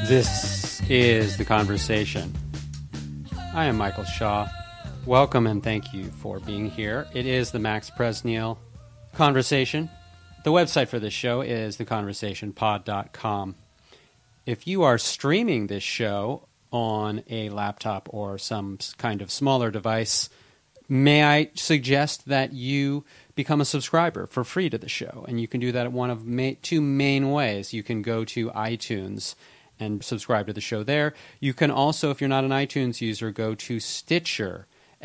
This is The Conversation. I am Michael Shaw. Welcome and thank you for being here. It is the Max Presneal Conversation. The website for this show is theconversationpod.com. If you are streaming this show on a laptop or some kind of smaller device, may I suggest that you become a subscriber for free to the show? And you can do that at one of two main ways. You can go to iTunes and subscribe to the show there. You can also, if you're not an iTunes user, go to Stitcher,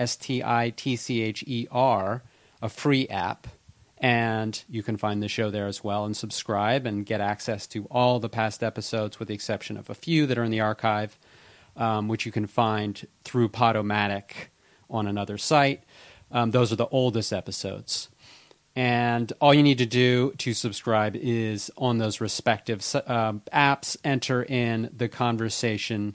Stitcher, a free app, and you can find the show there as well and subscribe and get access to all the past episodes with the exception of a few that are in the archive, which you can find through Podomatic on another site. Those are the oldest episodes. And all you need to do to subscribe is on those respective apps, enter in The Conversation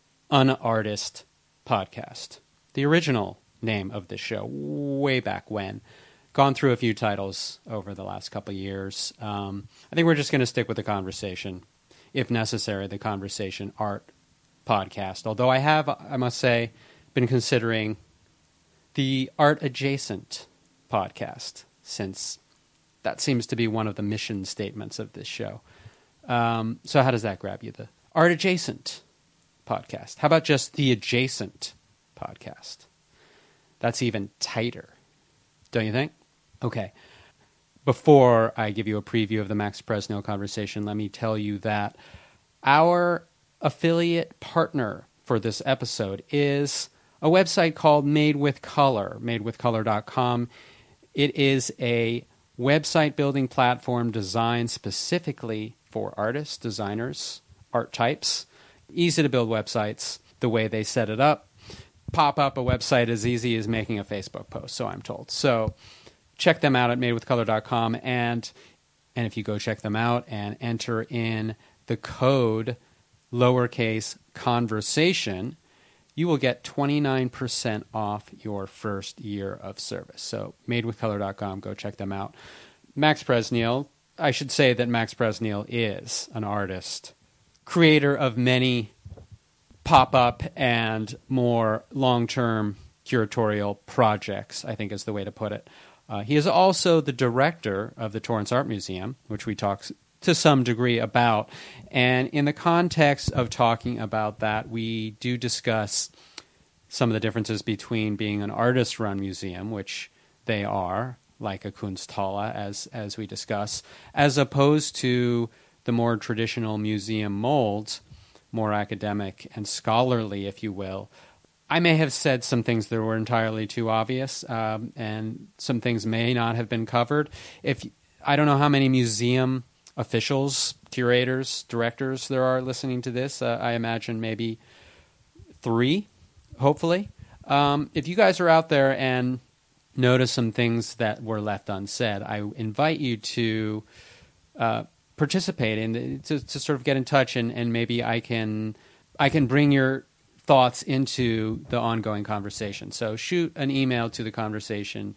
Unartist Podcast, the original name of this show, way back when. Gone through a few titles over the last couple of years. I think we're just going to stick with The Conversation, if necessary, The Conversation Art Podcast. Although I have, I must say, been considering the Art Adjacent Podcast, since that seems to be one of the mission statements of this show. So how does that grab you? The Art Adjacent Podcast. How about just the Adjacent Podcast? That's even tighter, don't you think? Okay. Before I give you a preview of the Max Presneal Conversation, let me tell you that our affiliate partner for this episode is a website called Made with Color, madewithcolor.com. It is a website building platform designed specifically for artists, designers, art types. Easy to build websites the way they set it up. Pop up a website as easy as making a Facebook post, so I'm told. So check them out at madewithcolor.com, and if you go check them out and enter in the code lowercase conversation, you will get 29% off your first year of service. So madewithcolor.com, go check them out. Max Presneal, I should say that Max Presneal is an artist, creator of many pop-up and more long-term curatorial projects, I think is the way to put it. He is also the director of the Torrance Art Museum, which we talked to some degree about. And in the context of talking about that, we do discuss some of the differences between being an artist-run museum, which they are, like a Kunsthalle, as we discuss, as opposed to the more traditional museum molds, more academic and scholarly, if you will. I may have said some things that were entirely too obvious, and some things may not have been covered. I don't know how many museum officials, curators, directors there are listening to this. I imagine maybe 3, hopefully. If you guys are out there and notice some things that were left unsaid, I invite you to participate and to sort of get in touch, and maybe I can bring your thoughts into the ongoing conversation. So shoot an email to the conversation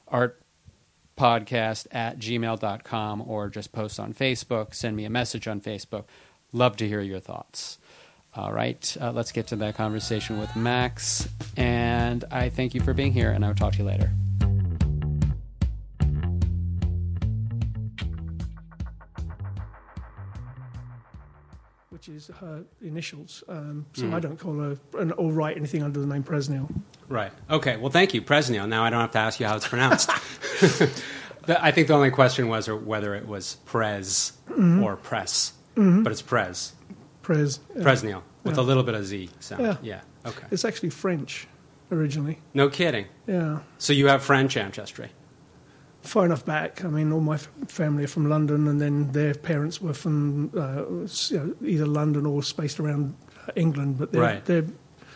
artpodcast@gmail.com, or just post on Facebook, send me a message on Facebook. Love to hear your thoughts. All right, let's get to that conversation with Max, and I thank you for being here, and I'll talk to you later. Which is her initials, so I don't call her or write anything under the name Presneal. Right. Okay. Well, thank you, Presneal. Now I don't have to ask you how it's pronounced. I think the only question was whether it was Prez or Press, but it's Prez. Presneal, with a little bit of Z sound. Yeah. Okay. It's actually French originally. No kidding. Yeah. So you have French ancestry. Far enough back. I mean, all my family are from London, and then their parents were from either London or spaced around England. But they're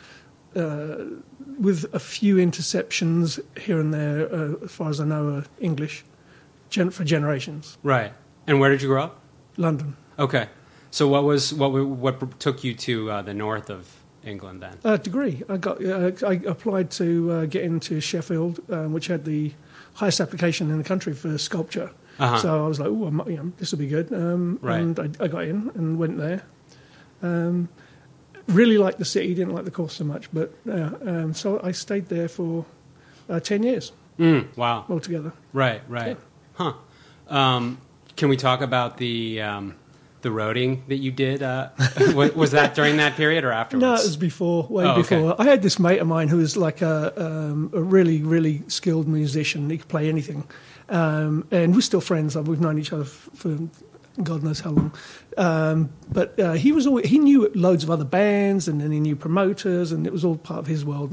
with a few interceptions here and there, as far as I know, are English for generations. Right. And where did you grow up? London. Okay. So what took you to the north of England then? A degree. I applied to get into Sheffield, which had the highest application in the country for sculpture. So I was like, this will be good. Right. And I got in and went there. Really liked the city, didn't like the course so much, but so I stayed there for 10 years. Wow. Altogether. Right. Yeah. Huh. Can we talk about the roading that you did? Was that during that period or afterwards? No, it was before, way before. Okay. I had this mate of mine who was like a really, really skilled musician. He could play anything. And we're still friends. We've known each other for God knows how long. But he knew loads of other bands, and then he knew promoters, and it was all part of his world.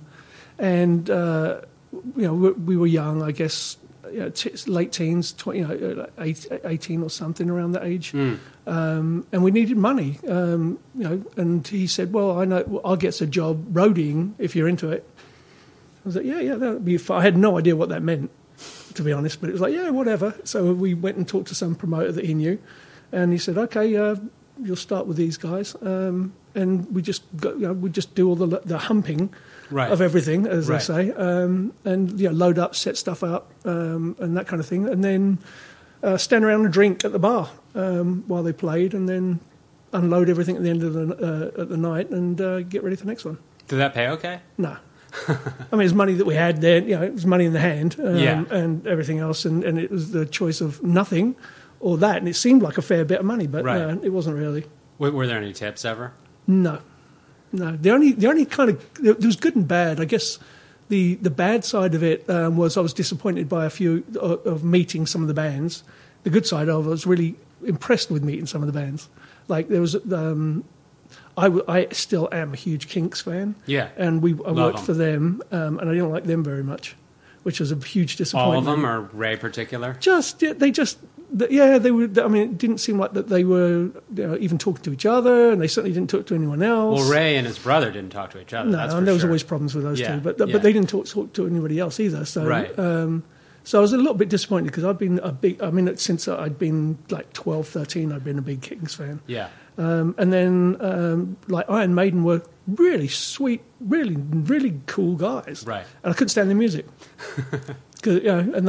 We were young, I guess, late teens, 18 or something, around that age. And we needed money, and he said, well, I know, I'll get a job roading if you're into it. I was like, yeah, that would be fun. I had no idea what that meant, to be honest, but it was like, yeah, whatever. So we went and talked to some promoter that he knew, and he said, okay, you'll start with these guys, and we just do all the humping of everything, as they say, and load up, set stuff up, and that kind of thing, and then stand around and drink at the bar while they played, and then unload everything at the end of the night and get ready for the next one. Did that pay okay? No. I mean, it's money that we had there. It was money in the hand, and everything else, and it was the choice of nothing or that, and it seemed like a fair bit of money, but it wasn't really. Were there any tips ever? No. The only kind of, there was good and bad. I guess the bad side of it was I was disappointed by a few of meeting some of the bands. The good side of it, I was really impressed with meeting some of the bands. Like there was. I still am a huge Kinks fan. Yeah. And I worked for them, and I didn't like them very much, which was a huge disappointment. All of them, or Ray particular? They were. I mean, it didn't seem like that they were even talking to each other, and they certainly didn't talk to anyone else. Well, Ray and his brother didn't talk to each other. No, and there was always problems with those two, but they didn't talk to anybody else either. So, so I was a little bit disappointed because I've been since I'd been like 12, 13, I'd been a big Kinks fan. Yeah. And then, Iron Maiden were really sweet, really, really cool guys. Right. And I couldn't stand their music. And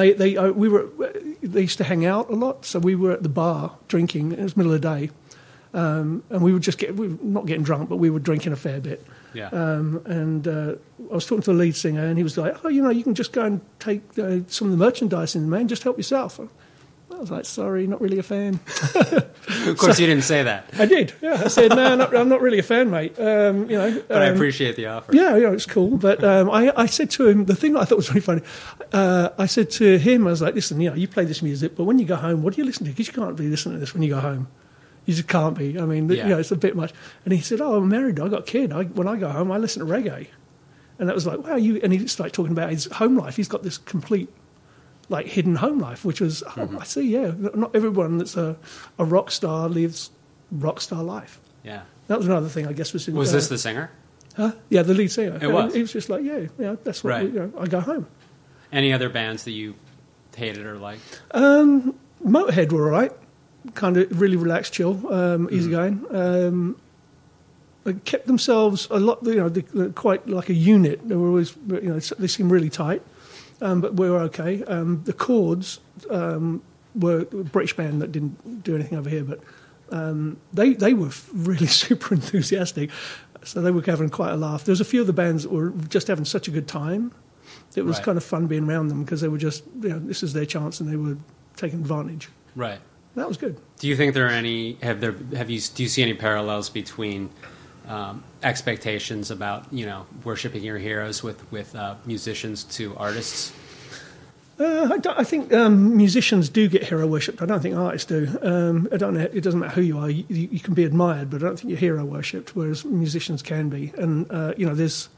they used to hang out a lot, so we were at the bar drinking. It was middle of the day, and we were not getting drunk, but we were drinking a fair bit. Yeah. I was talking to the lead singer, and he was like, "Oh, you can just go and take some of the merchandise in, man. Just help yourself." I was like, sorry, not really a fan. Of course, you didn't say that. I did, yeah. I said, no, I'm not really a fan, mate. But I appreciate the offer. Yeah, it's cool. But I said to him, the thing that I thought was really funny, I said to him, I was like, listen, you play this music, but when you go home, what do you listen to? Because you can't be listening to this when you go home. You just can't be. I mean, it's a bit much. And he said, I'm married, I got a kid. When I go home, I listen to reggae. And that was like, wow, and he started talking about his home life. He's got this complete hidden home life, which was, I see, yeah. Not everyone that's a rock star lives rock star life. Yeah. That was another thing, I guess. Was this the singer? Huh? Yeah, the lead singer. It was? He was just like, that's what I go home. Any other bands that you hated or liked? Motorhead were all right. Kind of really relaxed, chill, easygoing. They kept themselves a lot, they're quite like a unit. They were always, they seemed really tight. But we were okay. The Chords were a British band that didn't do anything over here, but they were really super enthusiastic, so they were having quite a laugh. There was a few of the bands that were just having such a good time. It was kind of fun being around them because they were just, this is their chance, and they were taking advantage. Right. That was good. Do you think there are any? Do you see any parallels between expectations about worshiping your heroes with musicians to artists? I think musicians do get hero worshipped. I don't think artists do. I don't know. It doesn't matter who you are. You can be admired, but I don't think you're hero worshipped. Whereas musicians can be, and there's.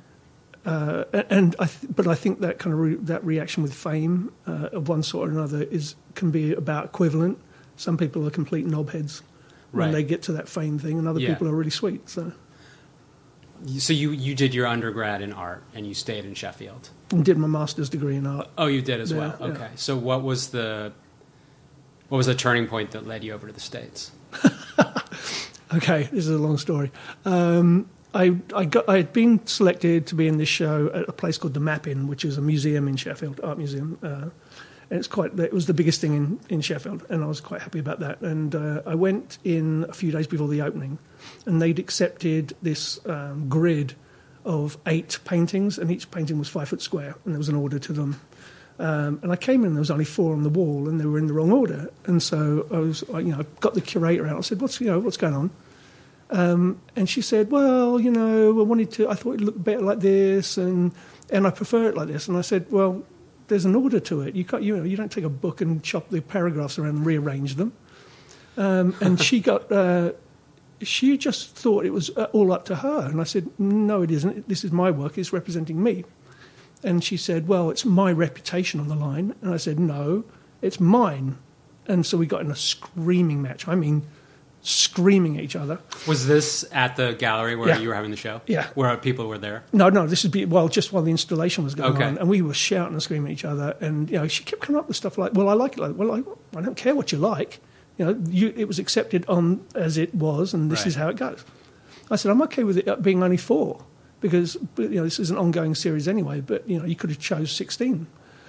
But I think that kind of that reaction with fame of one sort or another can be about equivalent. Some people are complete knobheads when they get to that fame thing, and other people are really sweet. So you did your undergrad in art, and you stayed in Sheffield. And did my master's degree in art. Oh, you did as well. Okay. Yeah. So what was the turning point that led you over to the States? Okay, this is a long story. I had been selected to be in this show at a place called the Map Inn, which is a museum in Sheffield, art museum. And it was the biggest thing in Sheffield, and I was quite happy about that. And I went in a few days before the opening, and they'd accepted this grid of 8 paintings, and each painting was 5 foot square, and there was an order to them. And I came in, and there was only 4 on the wall, and they were in the wrong order. And so I got the curator out. I said, "What's going on?" And she said, "Well, I thought it looked better like this, and I prefer it like this." And I said, "Well, there's an order to it. You can't, you don't take a book and chop the paragraphs around and rearrange them." And she just thought it was all up to her. And I said, "No, it isn't. This is my work. It's representing me." And she said, "Well, it's my reputation on the line." And I said, "No, it's mine." And so we got in a screaming match. I mean, screaming at each other. Was this at the gallery where you were having the show? Yeah. Where people were there? No, this would be, just while the installation was going on. And we were shouting and screaming at each other. And, she kept coming up with stuff like, "Well, I like it like, well, I don't care what you like. It was accepted on as it was, and this is how it goes." I said, "I'm okay with it being only 4, because, this is an ongoing series anyway, but, you could have chose 16.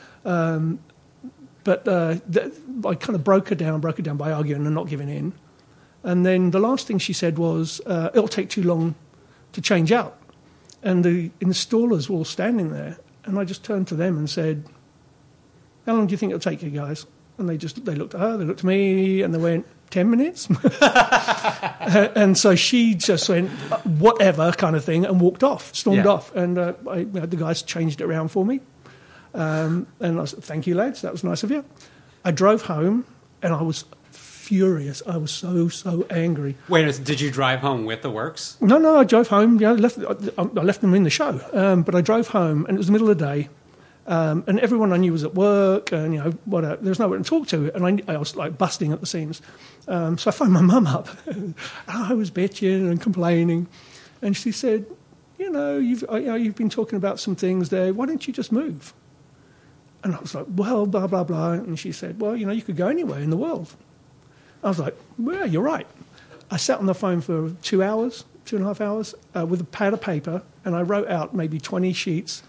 But I kind of broke her down by arguing and not giving in. And then the last thing she said was, "It'll take too long to change out." And the installers were all standing there. And I just turned to them and said, "How long do you think it'll take you guys?" And they looked at her, they looked at me, and they went, 10 minutes? And so she just went, "Whatever," kind of thing, and walked off, stormed off. And the guys changed it around for me. And I said, "Thank you, lads. That was nice of you." I drove home, and I was furious. I was so angry. Wait, did you drive home with the works? No, I drove home. I left them in the show. But I drove home, and it was the middle of the day. And everyone I knew was at work, and there was nowhere to talk to, and I was like busting at the seams. So I phoned my mum up, and I was bitching and complaining, and she said, "You've been talking about some things there. Why don't you just move?" And I was like, "Well, blah blah blah." And she said, "Well, you could go anywhere in the world." I was like, "Well, you're right." I sat on the phone for 2.5 hours, with a pad of paper, and I wrote out maybe 20 sheets,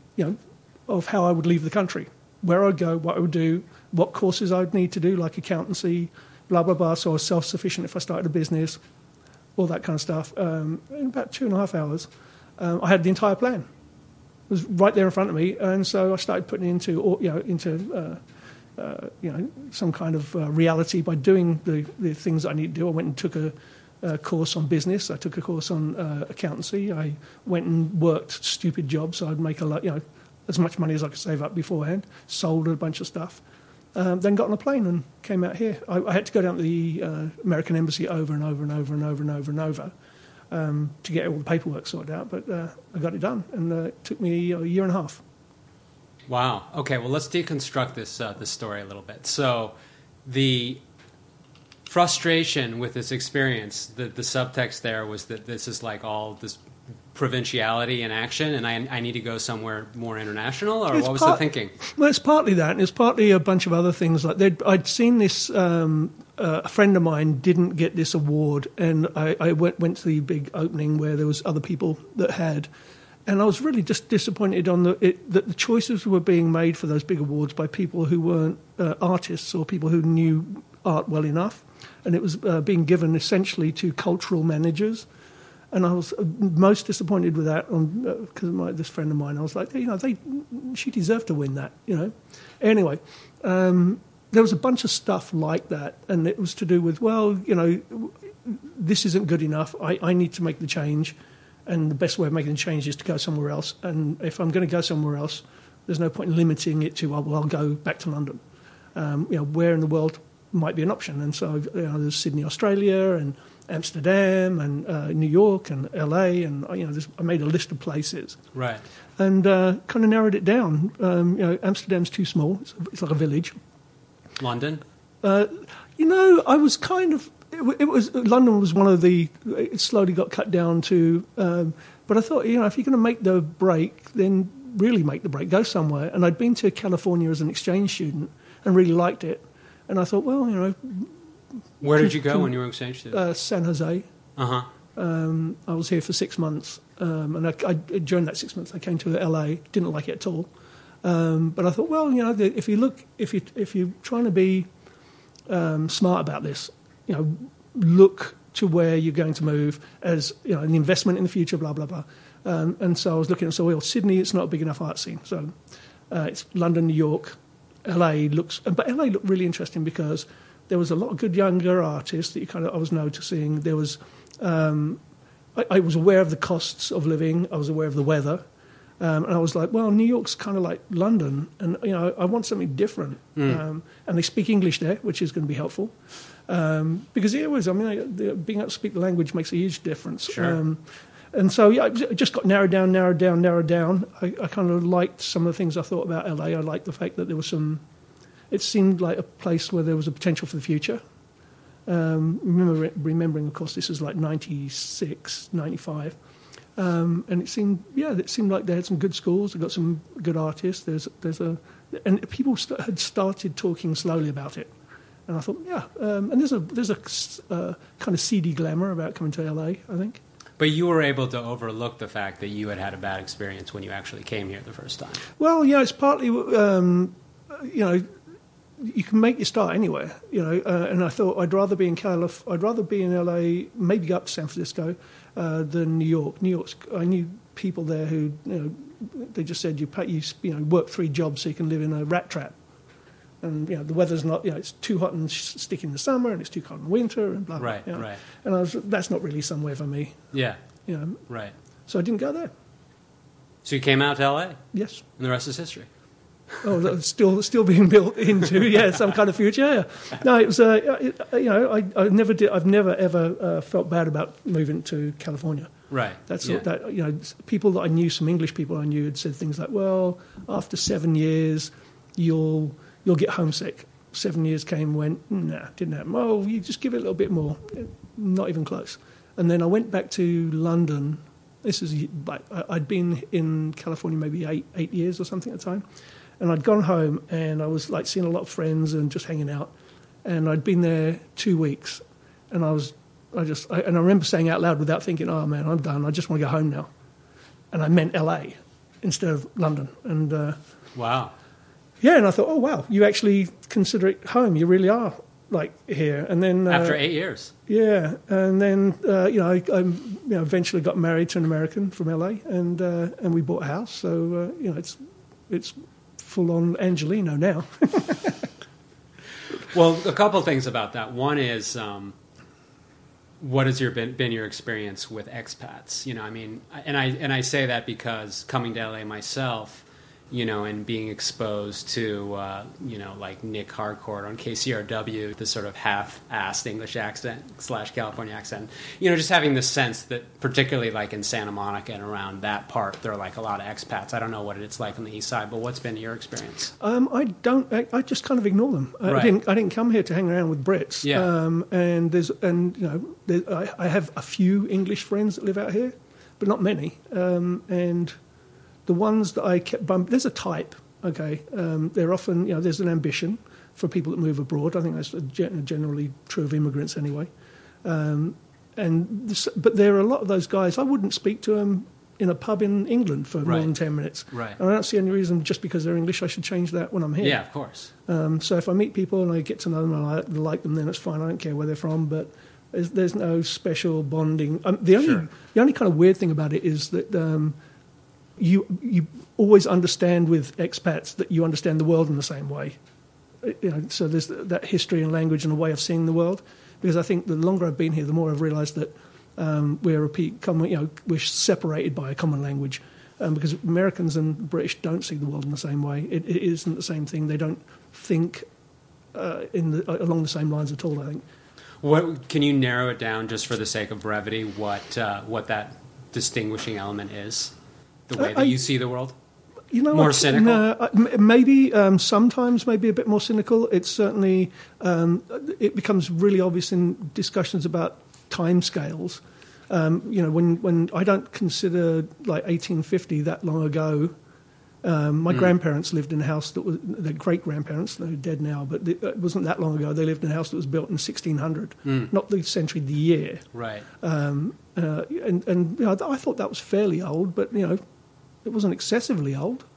of how I would leave the country, where I'd go, what I would do, what courses I'd need to do, like accountancy, blah, blah, blah, so I was self-sufficient if I started a business, all that kind of stuff. In about 2.5 hours, I had the entire plan. It was right there in front of me, and so I started putting it into some kind of reality by doing the things I need to do. I went and took a course on business. I took a course on accountancy. I went and worked stupid jobs, so I'd make a lot, as much money as I could save up beforehand, sold a bunch of stuff, then got on a plane and came out here. I had to go down to the American Embassy over and over and over and over and over and over to get all the paperwork sorted out, but I got it done, and it took me a year and a half. Wow. Okay, well, let's deconstruct this story a little bit. So the frustration with this experience, the subtext there was that this is like all this provinciality in action, and I need to go somewhere more international, or what was the thinking? Well, it's partly that, and it's partly a bunch of other things. Like I'd seen this, a friend of mine didn't get this award, and I went to the big opening where there was other people that had, and I was really just disappointed that the choices were being made for those big awards by people who weren't artists or people who knew art well enough, and it was being given essentially to cultural managers. And I was most disappointed with that because this friend of mine, I was like, she deserved to win that, Anyway, there was a bunch of stuff like that, and it was to do with, this isn't good enough. I need to make the change, and the best way of making the change is to go somewhere else. And if I'm going to go somewhere else, there's no point in limiting it to, I'll go back to London. Where in the world might be an option. And so there's Sydney, Australia, and Amsterdam, and New York, and LA, and I made a list of places. Right. And kind of narrowed it down. Amsterdam's too small; it's like a village. London. I was kind of. It was London was one of the. It slowly got cut down to. But I thought, if you're going to make the break, then really make the break. Go somewhere. And I'd been to California as an exchange student and really liked it. And I thought, where did you go when you were exchange student? San Jose. Uh-huh. I was here for 6 months, and during that 6 months I came to LA, didn't like it at all. But I thought, well, if you're trying to be smart about this, look to where you're going to move as an investment in the future, blah blah blah. And so I was looking at Sydney. It's not a big enough art scene, so it's London, New York, LA but LA looked really interesting because there was a lot of good younger artists that I was noticing. There was I was aware of the costs of living. I was aware of the weather. And I was like, well, New York's kind of like London, and I want something different. And they speak English there, which is going to be helpful, because being able to speak the language makes a huge difference. Sure. And so I just got narrowed down. I kind of liked some of the things I thought about LA. I liked the fact that there was it seemed like a place where there was a potential for the future. Remembering, of course, this is like 96, 95. And it seemed like they had some good schools. They got some good artists. And people had started talking slowly about it. And I thought, and there's a kind of seedy glamour about coming to LA, I think. But you were able to overlook the fact that you had a bad experience when you actually came here the first time. Well, it's partly, you can make your start anywhere, and I thought I'd rather be in LA, maybe go up to San Francisco, than New York. I knew people there who, they just said you work 3 jobs so you can live in a rat trap. And the weather's not, it's too hot and sticky in the summer, and it's too cold in winter, and blah blah. Right. And that's not really somewhere for me. Yeah. Right. So I didn't go there. So you came out to LA. Yes. And the rest is history. Oh, that's still being built into some kind of future. Yeah. No, it was I never did. I've never ever felt bad about moving to California. Right. People that I knew, some English people I knew, had said things like, "Well, after 7 years, you'll get homesick." 7 years came, went, nah, didn't happen. Oh, you just give it a little bit more. Not even close. And then I went back to London. I'd been in California maybe eight years or something at the time. And I'd gone home and I was like seeing a lot of friends and just hanging out. And I'd been there 2 weeks. And I remember saying out loud without thinking, oh man, I'm done. I just want to go home now. And I meant LA instead of London. And wow. Yeah, and I thought, oh wow, you actually consider it home. You really are like here. And then after 8 years. Yeah, and then I eventually got married to an American from LA, and we bought a house. So it's full on Angelino now. Well, a couple of things about that. One is, what has been your experience with expats? And I say that because coming to LA myself, and being exposed to, like Nick Harcourt on KCRW, the sort of half-assed English accent / California accent, just having the sense that particularly like in Santa Monica and around that part, there are like a lot of expats. I don't know what it's like on the east side, but what's been your experience? I just kind of ignore them. I didn't come here to hang around with Brits. Yeah. I have a few English friends that live out here, but not many. And the ones that I kept bumping, there's a type, okay? They're often, there's an ambition for people that move abroad. I think that's generally true of immigrants anyway. But there are a lot of those guys, I wouldn't speak to them in a pub in England for more than 10 minutes. Right. And I don't see any reason just because they're English I should change that when I'm here. Yeah, of course. So if I meet people and I get to know them and I like them, then it's fine. I don't care where they're from, but there's no special bonding. The only kind of weird thing about it is that you always understand with expats that you understand the world in the same way. So there's that history and language and a way of seeing the world. Because I think the longer I've been here, the more I've realised that we're separated by a common language. Because Americans and British don't see the world in the same way. It isn't the same thing. They don't think along the same lines at all, I think. What can you narrow it down just for the sake of brevity? What that distinguishing element is? The way that you see the world? More cynical? Maybe sometimes maybe a bit more cynical. It's certainly, it becomes really obvious in discussions about timescales. When I don't consider like 1850 that long ago. My grandparents lived in a house that was, their great-grandparents, they're dead now, but it wasn't that long ago. They lived in a house that was built in 1600, not the century, the year. Right. And I thought that was fairly old, but, it wasn't excessively old.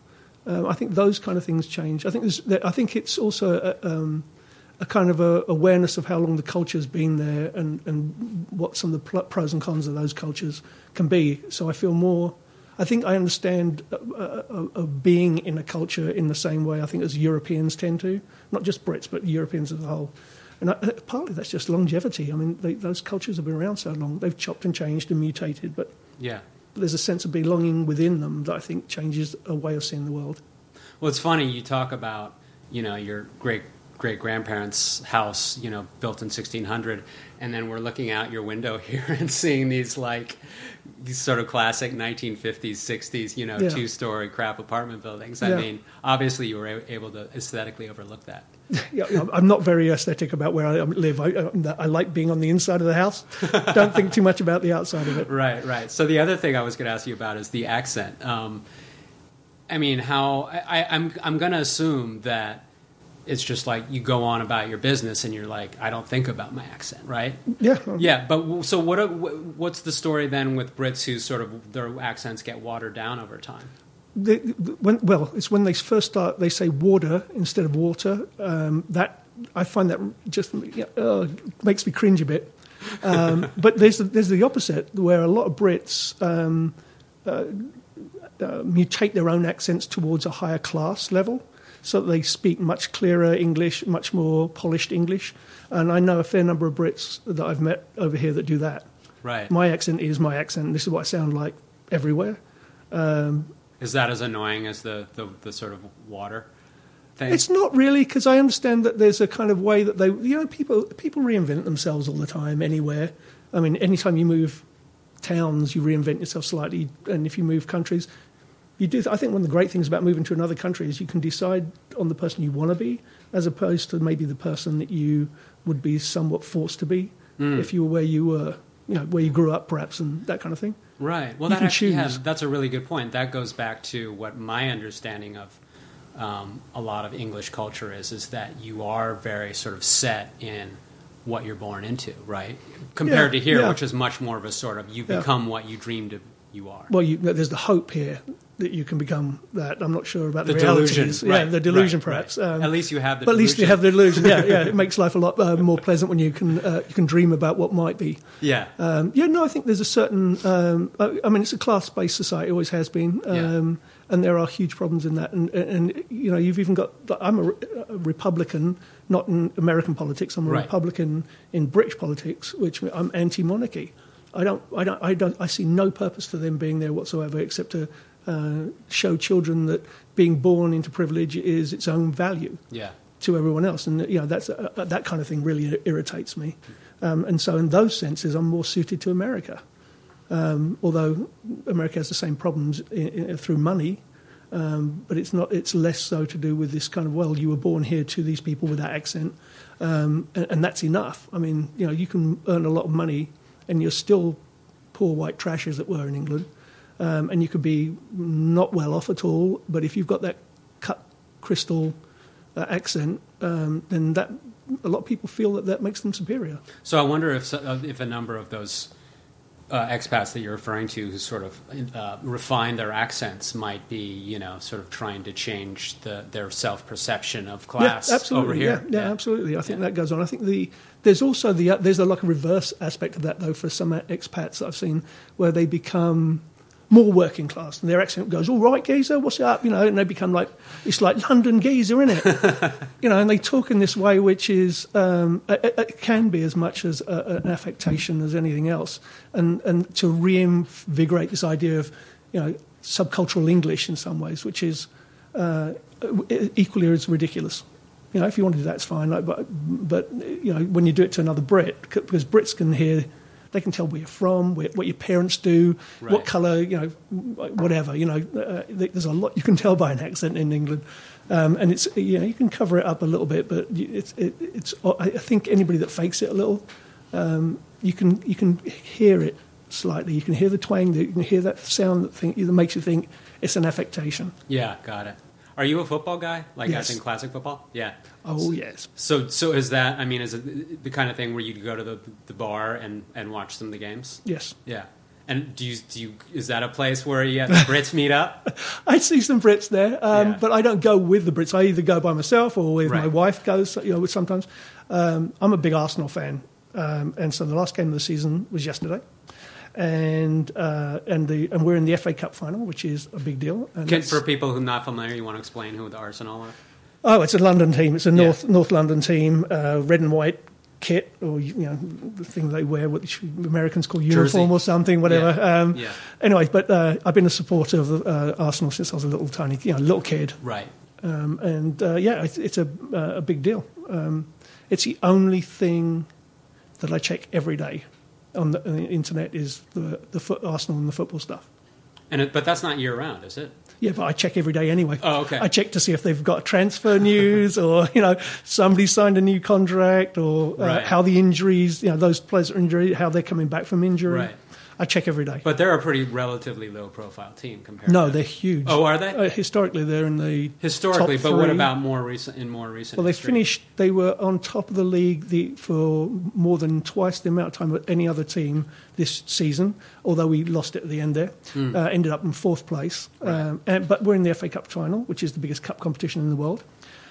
I think those kind of things change. I think it's also a kind of awareness of how long the culture's been there and what some of the pros and cons of those cultures can be. So I feel more. I think I understand being in a culture in the same way I think as Europeans tend to, not just Brits but Europeans as a whole. And partly that's just longevity. I mean, those cultures have been around so long; they've chopped and changed and mutated, but there's a sense of belonging within them that I think changes a way of seeing the world. Well, it's funny you talk about your great-grandparents' house, built in 1600, and then we're looking out your window here and seeing these sort of classic 1950s, 60s, two-story crap apartment buildings. I mean, obviously you were able to aesthetically overlook that. Yeah, I'm not very aesthetic about where I live. I like being on the inside of the house. Don't think too much about the outside of it. Right. So the other thing I was going to ask you about is the accent. I mean, I'm going to assume that it's just like you go on about your business and you're like, I don't think about my accent, right? Yeah. Yeah, but so what's the story then with Brits who sort of their accents get watered down over time? It's when they first start, they say water instead of water. That I find that just makes me cringe a bit. But there's the opposite, where a lot of Brits mutate their own accents towards a higher class level, so that they speak much clearer English, much more polished English. And I know a fair number of Brits that I've met over here that do that. Right. My accent is my accent. This is what I sound like everywhere. Is that as annoying as the sort of water thing? It's not really, because I understand that there's a kind of way that people reinvent themselves all the time anywhere. I mean, anytime you move towns, you reinvent yourself slightly, and if you move countries, you do. I think one of the great things about moving to another country is you can decide on the person you want to be, as opposed to maybe the person that you would be somewhat forced to be if you were where you were, where you grew up, perhaps, and that kind of thing. Right. Well, that's a really good point. That goes back to what my understanding of a lot of English culture is that you are very sort of set in what you're born into, right? Compared to here, which is much more of a sort of you become what you dreamed you are. Well, there's the hope here that you can become that. I'm not sure about the delusion. Realities. Right, the delusion, perhaps. Right. At least you have the delusion. But at least you have the delusion, yeah. It makes life a lot more pleasant when you can dream about what might be. Yeah. I think there's a certain... it's a class-based society, always has been, and there are huge problems in that. And you've even got... I'm a Republican, not in American politics. I'm a Republican in British politics, which I'm anti-monarchy. I see no purpose for them being there whatsoever, except to show children that being born into privilege is its own value to everyone else, and that's that kind of thing really irritates me. And so, in those senses, I'm more suited to America. Although America has the same problems through money, but it's not. It's less so to do with this kind of you were born here to these people with that accent, and that's enough. I mean, you can earn a lot of money, and you're still poor white trash, as it were, in England. And you could be not well off at all, but if you've got that cut crystal accent, then that a lot of people feel that makes them superior. So I wonder if a number of those expats that you're referring to who sort of refine their accents might be, sort of trying to change their self-perception of class over here. Yeah, absolutely. I think that goes on. I think there's also there's a reverse aspect of that, though, for some expats that I've seen, where they become more working class, and their accent goes, "All right, geezer, what's up?" And they become it's like London geezer, innit? And they talk in this way, which is it can be as much as an affectation as anything else, and to reinvigorate this idea of subcultural English in some ways, which is equally as ridiculous. If you want to do that, it's fine. But when you do it to another Brit, because Brits can hear. They can tell where you're from, what your parents do, what colour, whatever. There's a lot you can tell by an accent in England, and it's you can cover it up a little bit, but it's. I think anybody that fakes it a little, you can hear it slightly. You can hear the twang. You can hear that sound that makes you think it's an affectation. Yeah, got it. Are you a football guy? Yes. As in classic football? Yeah. Oh, yes. So is that, is it the kind of thing where you go to the bar and watch some of the games? Yes. Yeah. And is that a place where the Brits meet up? I see some Brits there, but I don't go with the Brits. I either go by myself or with my wife goes. Sometimes. I'm a big Arsenal fan, and so the last game of the season was yesterday, and we're in the FA Cup final, which is a big deal. And for people who are not familiar, you want to explain who the Arsenal are? Oh, it's a London team. It's a North London team, red and white kit, or the thing they wear, what Americans call uniform or something, whatever. Anyway, but I've been a supporter of Arsenal since I was a little tiny, little kid. Right. It's a big deal. It's the only thing that I check every day on the internet is the Arsenal and the football stuff. But that's not year round, is it? Yeah, but I check every day anyway. Oh, okay. I check to see if they've got transfer news or, somebody signed a new contract or how the injuries, those players are injured, how they're coming back from injury. Right. I check every day. But they're a pretty relatively low-profile team compared to... No, they're huge. Oh, are they? Historically, they're in the top but three. What about more recent Well, they were on top of the league for more than twice the amount of time of any other team this season, although we lost it at the end there. Ended up in fourth place. Right. But we're in the FA Cup final, which is the biggest cup competition in the world.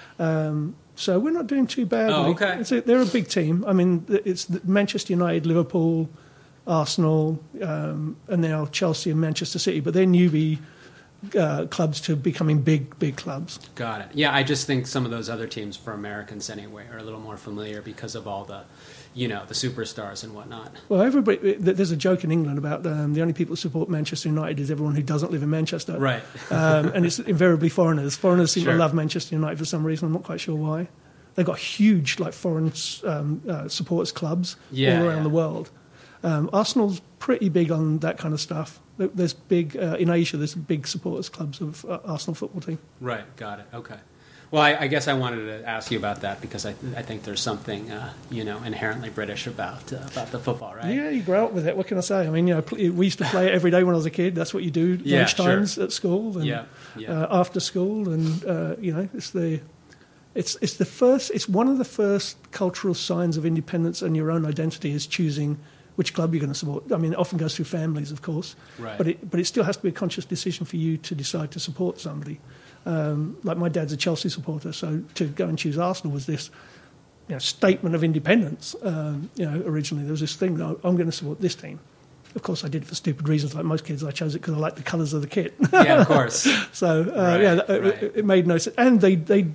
So we're not doing too badly. Oh, okay. They're a big team. I mean, it's Manchester United, Liverpool, Arsenal, and now Chelsea and Manchester City, but they're newbie clubs to becoming big clubs. Got it. Yeah, I just think some of those other teams, for Americans anyway, are a little more familiar because of all the, the superstars and whatnot. Well, there's a joke in England about the only people who support Manchester United is everyone who doesn't live in Manchester. Right. And it's invariably foreigners. Foreigners seem to love Manchester United for some reason. I'm not quite sure why. They've got huge, foreign supporters clubs all around the world. Arsenal's pretty big on that kind of stuff. There's big in Asia. There's big supporters clubs of Arsenal football team. Right, got it. Okay. Well, I guess I wanted to ask you about that because I think there's something inherently British about the football, right? Yeah, you grow up with it. What can I say? I mean, we used to play it every day when I was a kid. That's what you do lunch times at school and after school, and it's one of the first cultural signs of independence and your own identity is choosing which club you're going to support. I mean, it often goes through families, of course, right. but it still has to be a conscious decision for you to decide to support somebody. Like my dad's a Chelsea supporter, so to go and choose Arsenal was this statement of independence. Originally there was this thing, I'm going to support this team. Of course, I did it for stupid reasons. Like most kids, I chose it because I liked the colours of the kit. Yeah, of course. So it made no sense. And they'd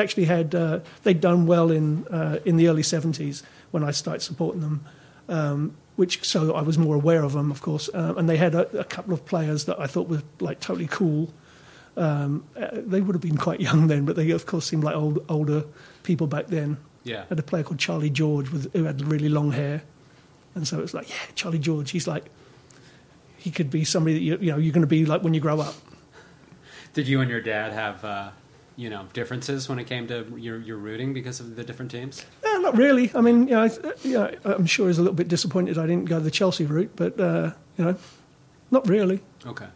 done well in the early 70s when I started supporting them. So I was more aware of them, of course, and they had a couple of players that I thought were totally cool. They would have been quite young then, but they of course seemed like older people back then. Yeah, had a player called Charlie George who had really long hair, and so it was like, Charlie George. He could be somebody that you're going to be like when you grow up. Did you and your dad have differences when it came to your rooting because of the different teams? Not really. I mean, I'm sure he's a little bit disappointed I didn't go the Chelsea route, but not really. Okay.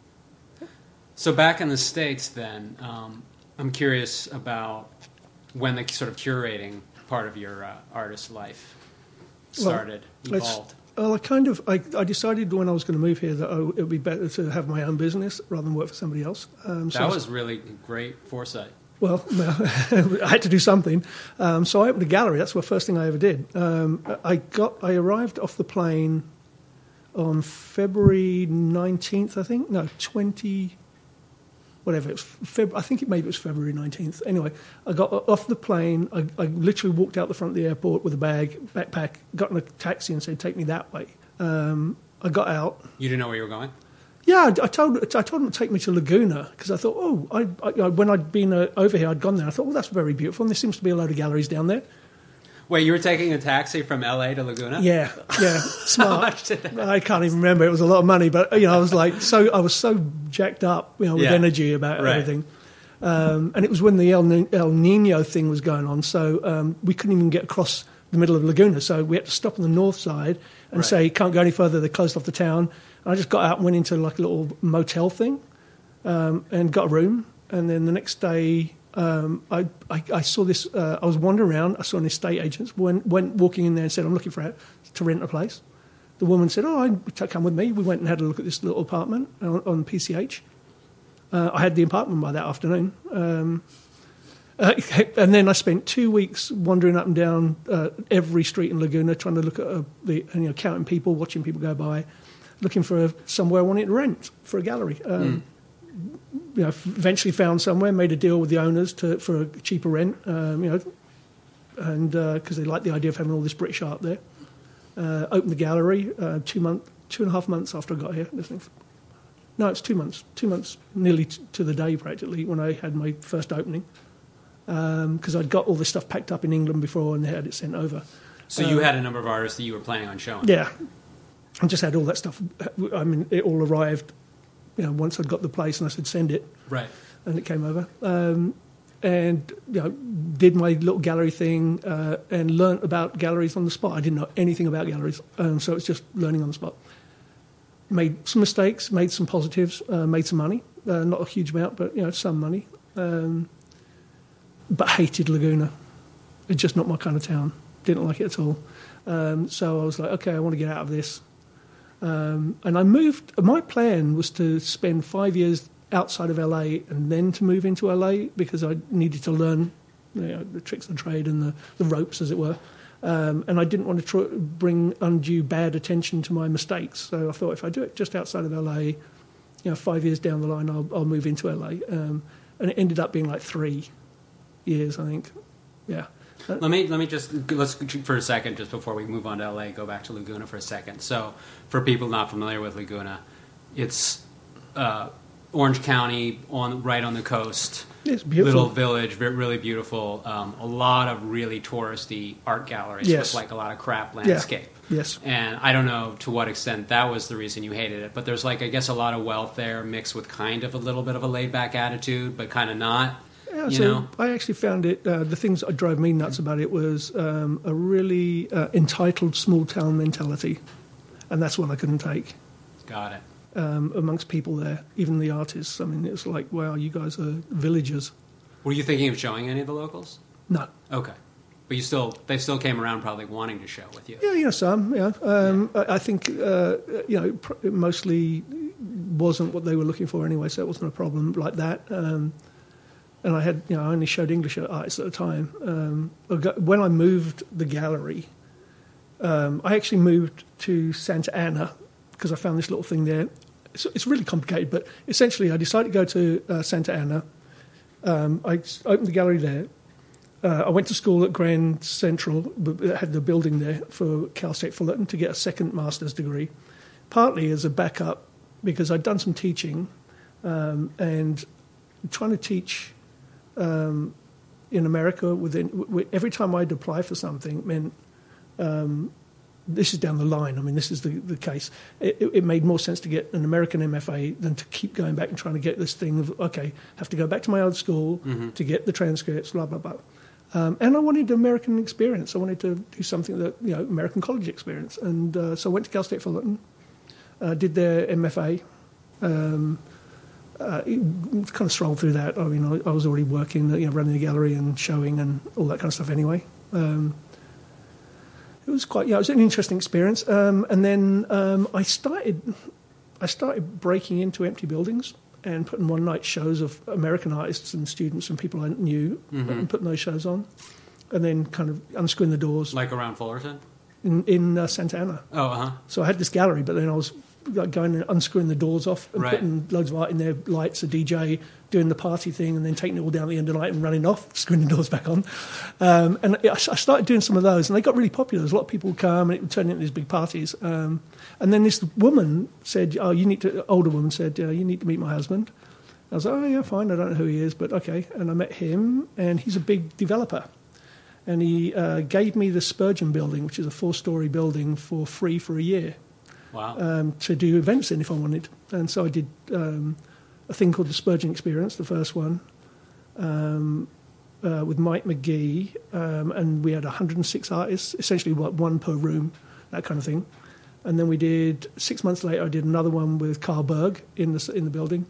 So back in the States, then, I'm curious about when the sort of curating part of your artist life started, evolved. Well, I decided when I was going to move here that it would be better to have my own business rather than work for somebody else. That was really great foresight. Well, I had to do something. So I opened a gallery. That's the first thing I ever did. I arrived off the plane on February 19th, I think. No, 20... whatever. I think maybe it was February 19th. Anyway, I got off the plane. I literally walked out the front of the airport with a backpack, got in a taxi and said, take me that way. I got out. You didn't know where you were going? Yeah, I told him to take me to Laguna because I thought, when I'd been over here, I'd gone there. I thought, that's very beautiful, and there seems to be a load of galleries down there. Wait, you were taking a taxi from LA to Laguna? Yeah, smart. How much did that? I can't even remember. It was a lot of money, but I was I was so jacked up, with energy about everything. And it was when the El Nino thing was going on, so we couldn't even get across the middle of Laguna, so we had to stop on the north side and say, can't go any further. They closed off the town. And I just got out and went into a little motel thing and got a room. And then the next day, I saw this. I was wandering around. I saw an estate agent. Went walking in there and said, "I'm looking to rent a place." the woman said, "Oh, come with me." We went and had a look at this little apartment on PCH. I had the apartment by that afternoon. And then I spent 2 weeks wandering up and down every street in Laguna, trying to look at counting people, watching people go by, looking for somewhere I wanted to rent for a gallery. Eventually found somewhere, made a deal with the owners for a cheaper rent. And because they liked the idea of having all this British art there. Opened the gallery 2.5 months after I got here. No, it's 2 months. 2 months, nearly to the day practically, when I had my first opening. Because I'd got all this stuff packed up in England before and they had it sent over. So you had a number of artists that you were planning on showing? Yeah. I just had all that stuff. I mean, it all arrived, once I'd got the place and I said, send it. Right. And it came over. And did my little gallery thing and learnt about galleries on the spot. I didn't know anything about galleries, so it's just learning on the spot. Made some mistakes, made some positives, made some money. Not a huge amount, but some money. But hated Laguna. It's just not my kind of town. Didn't like it at all. So I was like, okay, I want to get out of this. And I moved. My plan was to spend 5 years outside of LA and then to move into LA because I needed to learn the tricks of the trade and the ropes, as it were. And I didn't want to bring undue bad attention to my mistakes. So I thought if I do it just outside of LA, 5 years down the line, I'll move into LA. And it ended up being like 3 years, I think. Yeah. Let me just, let's for a second, just before we move on to LA, go back to Laguna for a second. So for people not familiar with Laguna, it's Orange County, right on the coast. It's beautiful. Little village, really beautiful. A lot of really touristy art galleries with like a lot of crap landscape. Yeah. Yes. And I don't know to what extent that was the reason you hated it, but there's I guess a lot of wealth there mixed with kind of a little bit of a laid back attitude, but kind of not. Yeah, so I actually found it, the things that drove me nuts about it was a really entitled small town mentality. And that's what I couldn't take. Got it. Amongst people there, even the artists. I mean, it's like, wow, you guys are villagers. Were you thinking of showing any of the locals? No. Okay. But they still came around probably wanting to show with you. Yeah, some, yeah. I think, it mostly wasn't what they were looking for anyway, so it wasn't a problem like that. And I had, I only showed English artists at the time. When I moved the gallery, I actually moved to Santa Ana because I found this little thing there. It's really complicated, but essentially I decided to go to Santa Ana. I opened the gallery there. I went to school at Grand Central, had the building there for Cal State Fullerton to get a second master's degree, partly as a backup because I'd done some teaching and trying to teach in America every time I'd apply for something meant this is down the line. I mean, this is the case. It made more sense to get an American MFA than to keep going back and trying to get this thing of, okay, have to go back to my old school to get the transcripts, blah, blah, blah. And I wanted American experience. I wanted to do something that, American college experience. And so I went to Cal State Fullerton, did their MFA, kind of strolled through that. I mean, I was already working, running the gallery and showing and all that kind of stuff anyway. It was it was an interesting experience. And then I started breaking into empty buildings and putting one-night shows of American artists and students and people I knew and putting those shows on. And then kind of unscrewing the doors. Like around Fullerton? In Santa Ana. Oh, uh-huh. So I had this gallery, but then I was going and unscrewing the doors off and putting loads of art in there, lights, a DJ, doing the party thing, and then taking it all down at the end of the night and running off, screwing the doors back on. And I started doing some of those, and they got really popular. There's a lot of people would come, and it would turn into these big parties. And then this woman said, older woman said, you need to meet my husband. I was like, oh, yeah, fine, I don't know who he is, but okay. And I met him, and he's a big developer. And he gave me the Spurgeon building, which is a 4-story building, for free for a year. Wow. To do events in if I wanted. And so I did a thing called the Spurgeon Experience, the first one, with Mike McGee, and we had 106 artists, essentially one per room, that kind of thing. And then we did, 6 months later, I did another one with Carl Berg in the building,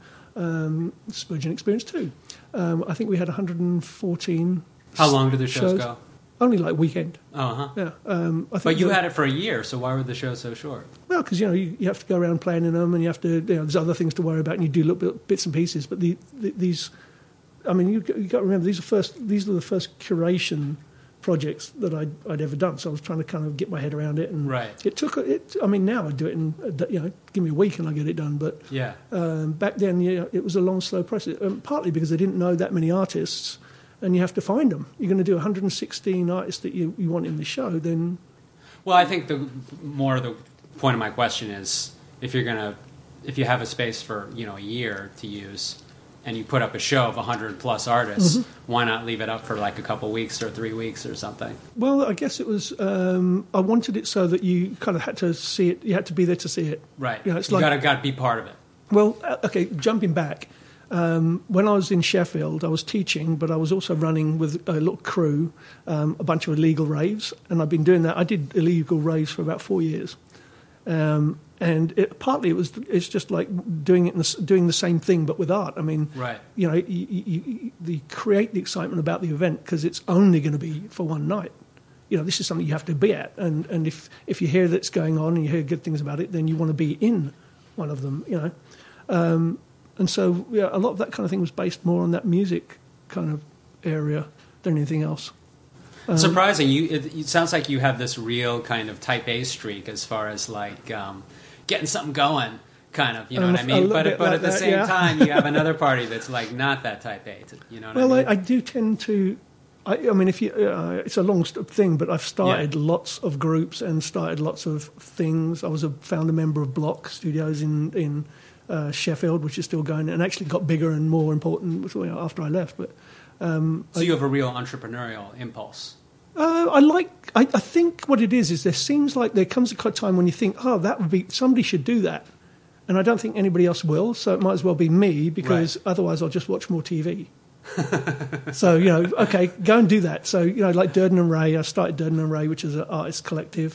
Spurgeon Experience 2. I think we had 114. How long did the shows go? only like weekend. Uh-huh. Yeah. I think But you had it for a year, so why were the shows so short? Well, because you have to go around planning them, and you have to. There's other things to worry about, and you do little bits and pieces. But these, I mean, you got to remember these are the first curation projects that I'd ever done. So I was trying to kind of get my head around it, and Right. it took it. I mean, now I do it in give me a week and I get it done. But Yeah. back then, it was a long, slow process. Partly because they didn't know that many artists, and you have to find them. You're going to do 116 artists that you want in the show, then. Well, I think the point of my question is if you have a space for a year to use, and you put up a show of 100 plus artists, why not leave it up for like a couple weeks or 3 weeks or something? Well, I guess it was. I wanted it so that you kind of had to see it. You had to be there to see it. Right. It's You like got to be part of it. Well, okay. Jumping back, when I was in Sheffield, I was teaching, but I was also running with a little crew, a bunch of illegal raves, and I've been doing that. I did illegal raves for about 4 years. And it's just like doing the same thing but with art. I mean, right. You create the excitement about the event because it's only going to be for one night. This is something you have to be at, and if you hear that's going on and you hear good things about it, then you want to be in one of them. And so a lot of that kind of thing was based more on that music kind of area than anything else. Surprising. It sounds like you have this real kind of type A streak as far as like getting something going, kind of. You know what I mean? But at the same time, you have another party that's like not that type A. You know what I mean? I do tend to. I mean, if you, it's a long thing, but I've started lots of groups and started lots of things. I was a founder member of Block Studios in Sheffield, which is still going, and actually got bigger and more important after I left. But so you have a real entrepreneurial impulse. I think what it is there seems like there comes a time when you think, that would be, somebody should do that. And I don't think anybody else will, so it might as well be me, because otherwise I'll just watch more TV. So, okay, go and do that. So, like Durden and Ray, I started Durden and Ray, which is an artist collective.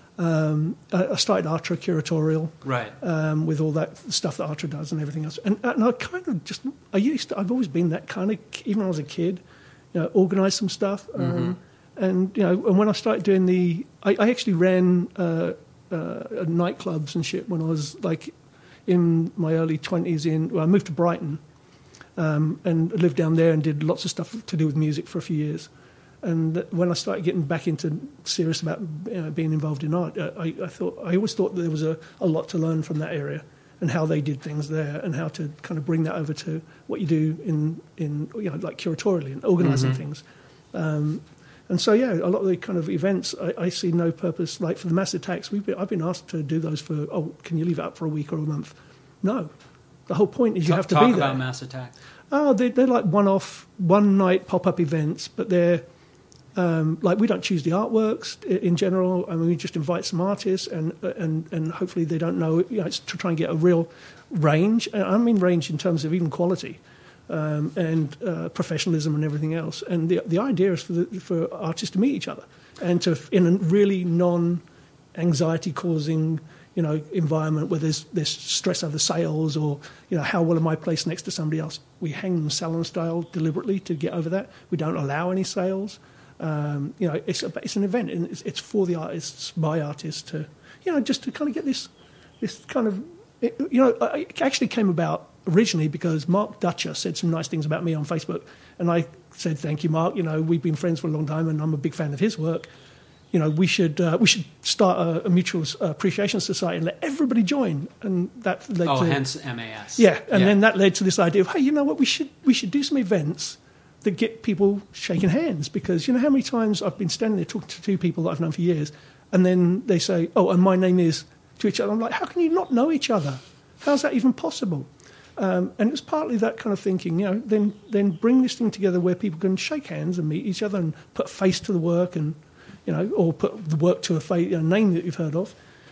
I started Artra Curatorial, right? With all that stuff that Artra does and everything else. And I kind of just, I've always been that kind of, even when I was a kid, organise some stuff. And when I started doing I actually ran nightclubs and shit when I was like in my early 20s. I moved to Brighton and lived down there and did lots of stuff to do with music for a few years. And when I started getting back into serious about being involved in art, I always thought that there was a lot to learn from that area and how they did things there and how to kind of bring that over to what you do in like curatorially and organising things. And so, a lot of the kind of events, I see no purpose. Like for the Mass Attacks, I've been asked to do those for, can you leave it up for a week or a month? No. The whole point is you have to be there. Talk about Mass Attacks. They're like one-off, one-night pop-up events, but they're, like we don't choose the artworks in general. I mean, we just invite some artists and hopefully they don't know, it's to try and get a real range. I mean range in terms of even quality. And professionalism and everything else, and the idea is for artists to meet each other and to in a really non-anxiety causing environment where there's stress over sales or how well am I placed next to somebody else. We hang them salon style deliberately to get over that. We don't allow any sales. It's an event and it's for the artists by artists to just to kind of get this kind of it actually came about originally because Mark Dutcher said some nice things about me on Facebook, and I said, thank you, Mark. We've been friends for a long time, and I'm a big fan of his work. We should start a mutual appreciation society and let everybody join. And that led to hence MAS. Yeah, and then that led to this idea of, hey, you know what, we should do some events that get people shaking hands, because how many times I've been standing there talking to two people that I've known for years, and then they say, and my name is, to each other. I'm like, how can you not know each other? How's that even possible? And it was partly that kind of thinking, then bring this thing together where people can shake hands and meet each other and put a face to the work and, or put the work to a name that you've heard of.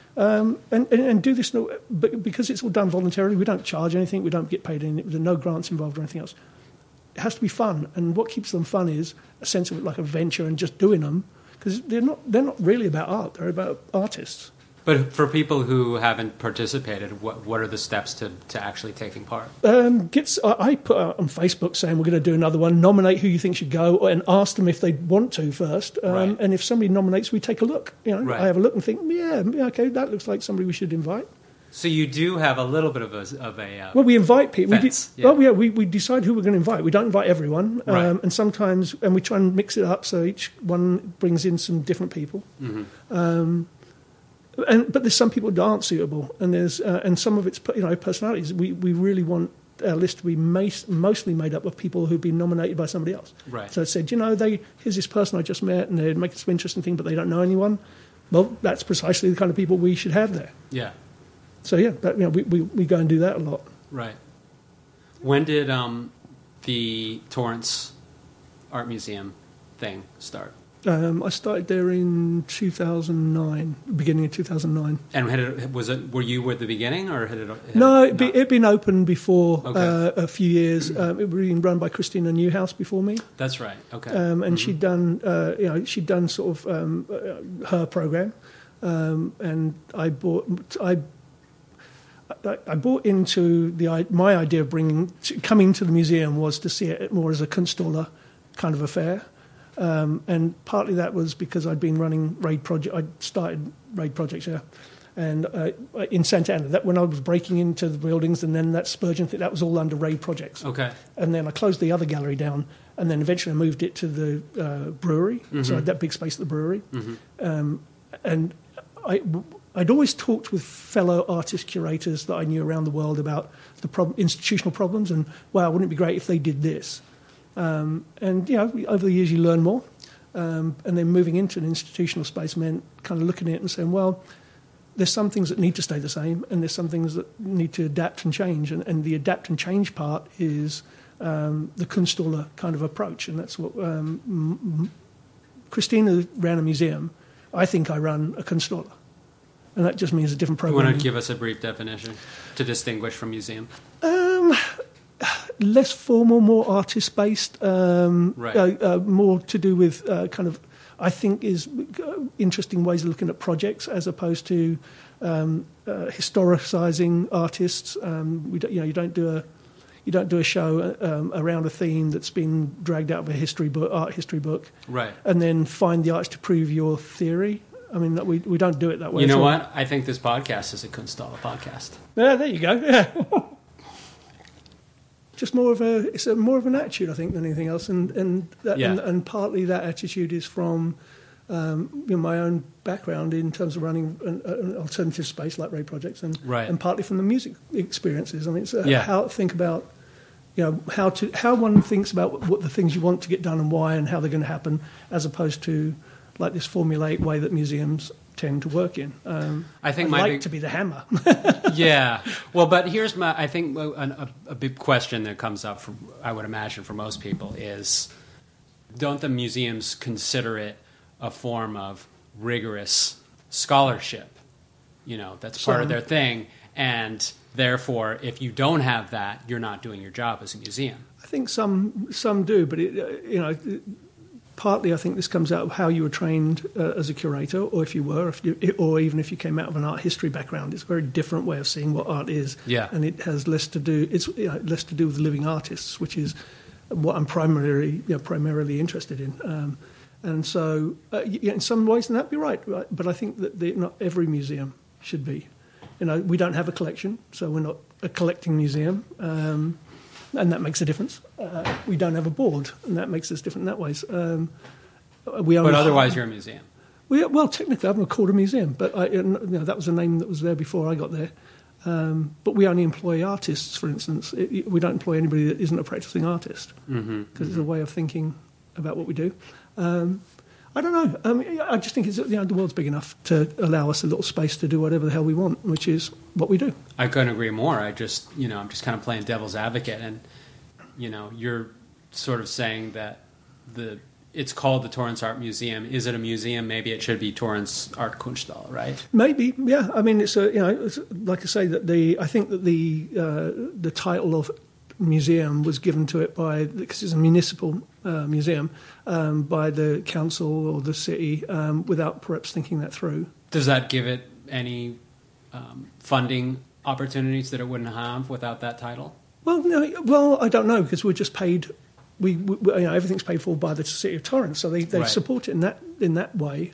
And do this, because it's all done voluntarily. We don't charge anything. We don't get paid anything. There are no grants involved or anything else. It has to be fun. And what keeps them fun is a sense of like adventure and just doing them, because they're not really about art. They're about artists. But for people who haven't participated, what are the steps to actually taking part? I put out on Facebook saying we're going to do another one. Nominate who you think should go, and ask them if they want to first. Right. And if somebody nominates, we take a look. Right. I have a look and think, yeah, okay, that looks like somebody we should invite. So you do have a little bit of a well, we invite people. fence, we decide who we're going to invite. We don't invite everyone, Right. and sometimes we try and mix it up so each one brings in some different people. Mm-hmm. But there's some people that aren't suitable, and there's and some of it's personalities. We really want our list to be mostly made up of people who've been nominated by somebody else. Right. So it said, here's this person I just met, and they're making some interesting thing, but they don't know anyone. Well, that's precisely the kind of people we should have there. Yeah. So we go and do that a lot. Right. When did the Torrance Art Museum thing start? I started there in 2009, beginning of 2009. And were you at the beginning, or had it? No, it'd been open before Okay. a few years. It had been run by Christina Newhouse before me. That's right. Okay. And she'd done, sort of her program, and I bought into my idea of coming to the museum was to see it more as a Kunsthalle kind of affair. And partly that was because I'd been running Raid Project. I'd started Raid Projects, and in Santa Ana. That when I was breaking into the buildings, and then that Spurgeon thing, that was all under Raid Projects. Okay. And then I closed the other gallery down, and then eventually I moved it to the brewery. Mm-hmm. So I had that big space at the brewery. Mm-hmm. And I'd always talked with fellow artist curators that I knew around the world about the institutional problems, and wow, wouldn't it be great if they did this? And over the years you learn more, and then moving into an institutional space meant kind of looking at it and saying, well, there's some things that need to stay the same, and there's some things that need to adapt and change, and the adapt and change part is the Kunsthalle kind of approach, and that's what Christina ran a museum. I think I run a Kunsthalle, and that just means a different program. You want to give us a brief definition to distinguish from museum? Less formal, more artist-based, Right. more to do with kind of, I think, is interesting ways of looking at projects as opposed to historicising artists. You don't do a show around a theme that's been dragged out of a art history book, Right. and then find the arts to prove your theory. I mean, we don't do it that way. You know what? I think this podcast is a Kunsthalle podcast. Yeah, there you go. Yeah. Just more of an attitude, I think, than anything else, and partly that attitude is from my own background in terms of running an alternative space like Raid Projects, and partly from the music experiences. I mean, it's how to think about, how one thinks about what the things you want to get done and why and how they're going to happen, as opposed to like this formulaic way that museums tend to work in. I think to be the hammer. Yeah. Well, but here's I think a big question that comes up, I would imagine, for most people is, don't the museums consider it a form of rigorous scholarship? That's part of their thing. And therefore, if you don't have that, you're not doing your job as a museum. I think some do, but partly, I think this comes out of how you were trained as a curator, or if you were, or even if you came out of an art history background. It's a very different way of seeing what art is, and it has less to do. It's less to do with living artists, which is what I'm primarily interested in. And so, in some ways, and that'd be right. But I think that not every museum should be. We don't have a collection, so we're not a collecting museum. And that makes a difference. We don't have a board, and that makes us different in that ways. But otherwise, you're a museum. Well, technically, I'm called a museum, but that was a name that was there before I got there. But we only employ artists, for instance. We don't employ anybody that isn't a practicing artist, because it's a way of thinking about what we do. I don't know. I just think the world's big enough to allow us a little space to do whatever the hell we want, which is what we do. I couldn't agree more. I'm just kind of playing devil's advocate, and you're sort of saying that it's called the Torrance Art Museum. Is it a museum? Maybe it should be Torrance Art Kunsthalle, right? Maybe, yeah. I mean, it's like I say that I think that the title of museum was given to it because it's a municipal museum, by the council or the city, without perhaps thinking that through. Does that give it any funding opportunities that it wouldn't have without that title? Well, no, I don't know, because we're just paid. Everything's paid for by the City of Torrance, so they Right. support it in that way.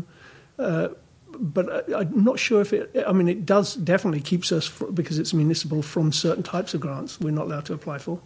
But I'm not sure if it. I mean, it does definitely keeps us because it's municipal from certain types of grants we're not allowed to apply for.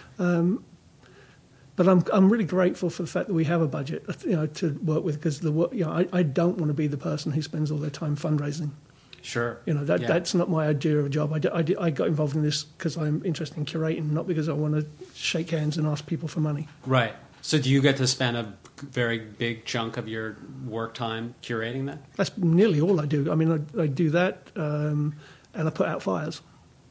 But I'm really grateful for the fact that we have a budget, to work with, because I don't want to be the person who spends all their time fundraising. Sure. That's not my idea of a job. I got involved in this because I'm interested in curating, not because I want to shake hands and ask people for money. Right. So do you get to spend a very big chunk of your work time curating that? That's nearly all I do. I mean, I do that, and I put out fires.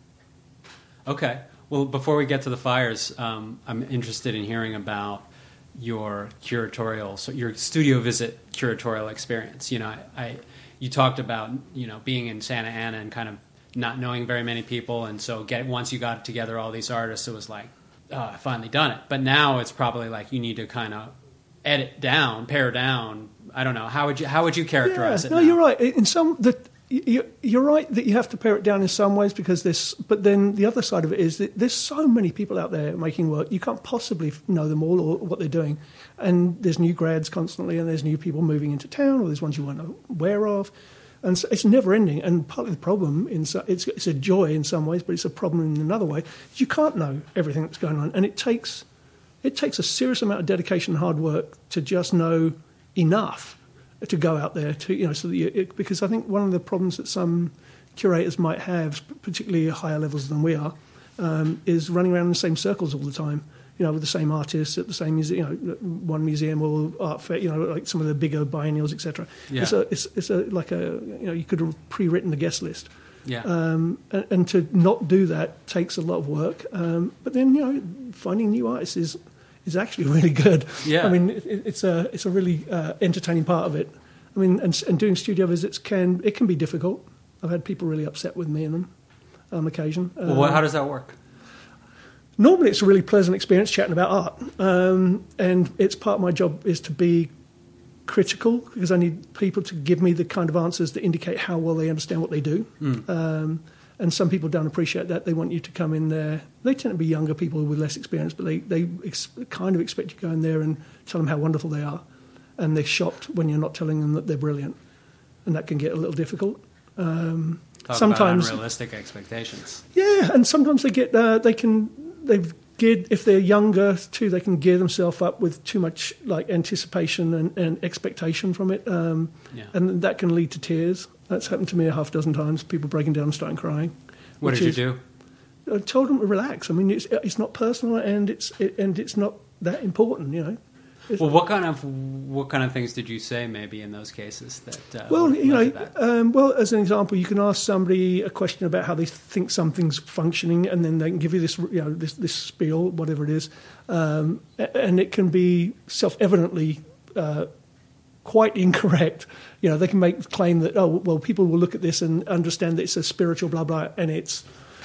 Okay. Well, before we get to the fires, I'm interested in hearing about your your studio visit curatorial experience. You talked about, being in Santa Ana and kind of not knowing very many people, and so once you got together all these artists, it was like, oh, I finally done it. But now it's probably like you need to kind of pare down. I don't know. How would you characterize it? No, now? you're right. You're right that you have to pare it down in some ways but then the other side of it is that there's so many people out there making work. You can't possibly know them all or what they're doing. And there's new grads constantly, and there's new people moving into town, or there's ones you weren't aware of. And so it's never ending. And part of the problem, it's a joy in some ways, but it's a problem in another way. You can't know everything that's going on. And it takes a serious amount of dedication and hard work to just know enough to go out there so that because I think one of the problems that some curators might have, particularly at higher levels than we are, is running around in the same circles all the time. With the same artists at the same museum, one museum or art fair, like some of the bigger biennials, etc. Yeah. You could have pre-written the guest list. Yeah. And to not do that takes a lot of work. But then finding new artists is actually really good. Yeah. I mean, it's a really entertaining part of it. I mean, and doing studio visits can be difficult. I've had people really upset with me in them on occasion. Well, how does that work? Normally, it's a really pleasant experience chatting about art, and it's part of my job is to be critical, because I need people to give me the kind of answers that indicate how well they understand what they do. And some people don't appreciate that. They want you to come in there. They tend to be younger people with less experience, but they kind of expect you to go in there and tell them how wonderful they are. And they're shocked when you're not telling them that they're brilliant. And that can get a little difficult. Talk about unrealistic expectations. Yeah, and sometimes if they're younger too, they can gear themselves up with too much like anticipation and expectation from it. And that can lead to tears. That's happened to me a half dozen times, people breaking down and starting crying. What did you do? I told them to relax. I mean, it's not personal, and it's not that important, Well, what kind of things did you say maybe in those cases that? Well, as an example, you can ask somebody a question about how they think something's functioning, and then they can give you this, this spiel, whatever it is, and it can be self-evidently quite incorrect. They can make the claim that people will look at this and understand that it's a spiritual blah blah, and it's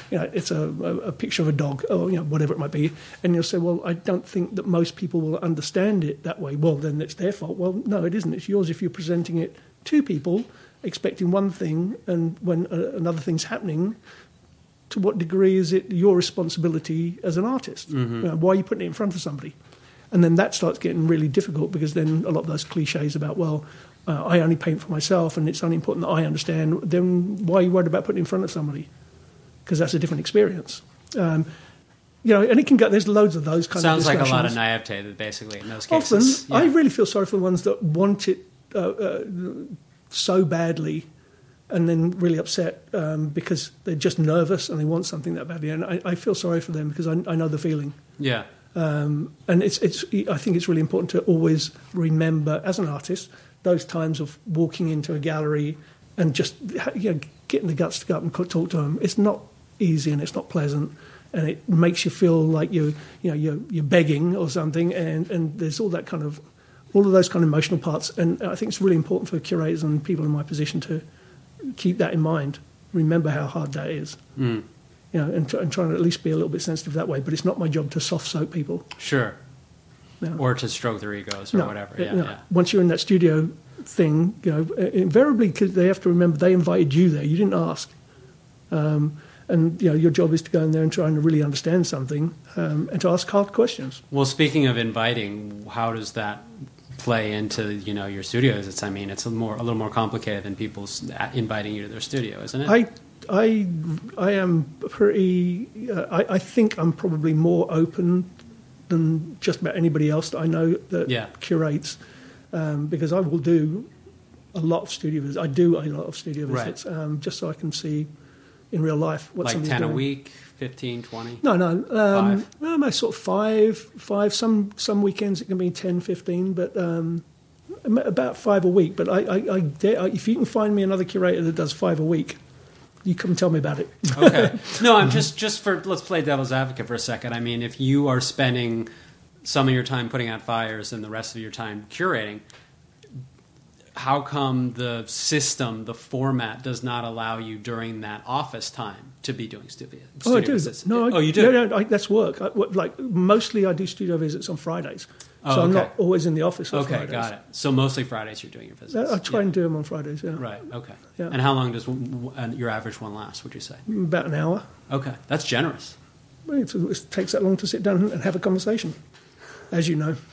a picture of a dog, or whatever it might be, and you'll say, well, I don't think that most people will understand it that way. Well, then it's their fault. Well, no, it isn't. It's yours if you're presenting it to people expecting one thing, and when another thing's happening, to what degree is it your responsibility as an artist? Mm-hmm. Why are you putting it in front of somebody? And then that starts getting really difficult, because then a lot of those cliches about, I only paint for myself and it's only important that I understand, then why are you worried about putting it in front of somebody? Because that's a different experience. And it can go, there's loads of those kind of discussions. Sounds like a lot of naivete, basically, in those cases. Often, I really feel sorry for the ones that want it so badly and then really upset because they're just nervous and they want something that badly. And I feel sorry for them, because I know the feeling. Yeah. And I think it's really important to always remember, as an artist, those times of walking into a gallery and just getting the guts to go up and talk to them. It's not easy, and it's not pleasant, and it makes you feel like you're begging or something. And there's all of those kind of emotional parts. And I think it's really important for curators and people in my position to keep that in mind. Remember how hard that is. Mm. And trying to at least be a little bit sensitive that way. But it's not my job to soft soap people. Sure. No. Or to stroke their egos or whatever. Yeah. Once you're in that studio, thing, invariably, because they have to remember they invited you there. You didn't ask. And your job is to go in there and try and really understand something, and to ask hard questions. Well, speaking of inviting, how does that play into your studio visits? I mean, it's a little more complicated than people inviting you to their studio, isn't it? I am pretty. I think I'm probably more open than just about anybody else that I know that curates, because I will do a lot of studio visits. I do a lot of studio visits, just so I can see in real life what somebody's doing. Like 10 a week, 15, 20? No. 5? No, sort of five. Some weekends it can be 10, 15, but about 5 a week. But I dare, if you can find me another curator that does 5 a week, you come and tell me about it. Okay. No, I'm just for, let's play devil's advocate for a second. I mean, if you are spending some of your time putting out fires and the rest of your time curating, how come the system, the format, does not allow you during that office time to be doing studio I do. visits? No, you do? No, that's work. Mostly I do studio visits on Fridays. So I'm not always in the office on Fridays. Okay, got it. So mostly Fridays you're doing your visits. I try and do them on Fridays, yeah. Right, okay. Yeah. And how long does your average one last, would you say? About an hour. Okay, that's generous. Well, it takes that long to sit down and have a conversation, as you know.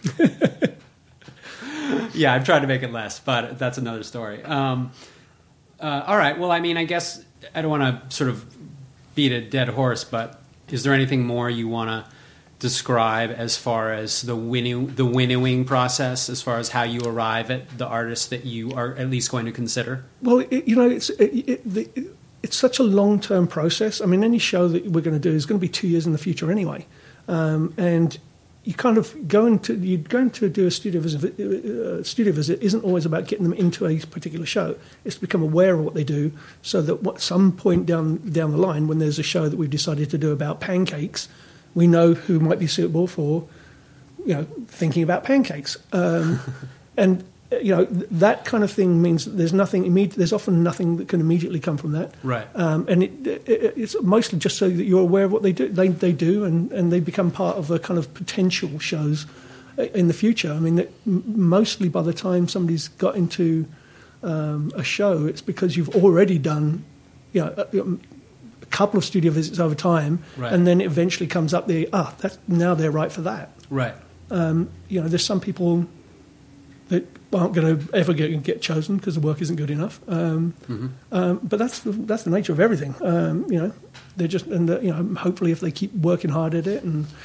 Yeah, I've tried to make it less, but that's another story. All right. Well, I mean, I guess I don't want to sort of beat a dead horse, but is there anything more you want to describe as far as the winnowing process, as far as how you arrive at the artist that you are at least going to consider? Well, it's such a long-term process. I mean, any show that we're going to do is going to be 2 years in the future anyway, and you kind of going to do a studio visit. Studio visit isn't always about getting them into a particular show. It's to become aware of what they do, so that at some point down the line, when there's a show that we've decided to do about pancakes, we know who might be suitable for, thinking about pancakes. And that kind of thing means that there's nothing immediate. There's often nothing that can immediately come from that. Right. And it's mostly just so that you're aware of what they do. They do, and they become part of the kind of potential shows in the future. I mean, mostly by the time somebody's got into a show, it's because you've already done, a couple of studio visits over time, right. And then it eventually comes up there. Now they're right for that. Right. There's some people that aren't going to ever get chosen because the work isn't good enough. But that's the nature of everything. They're just, and hopefully if they keep working hard at it, and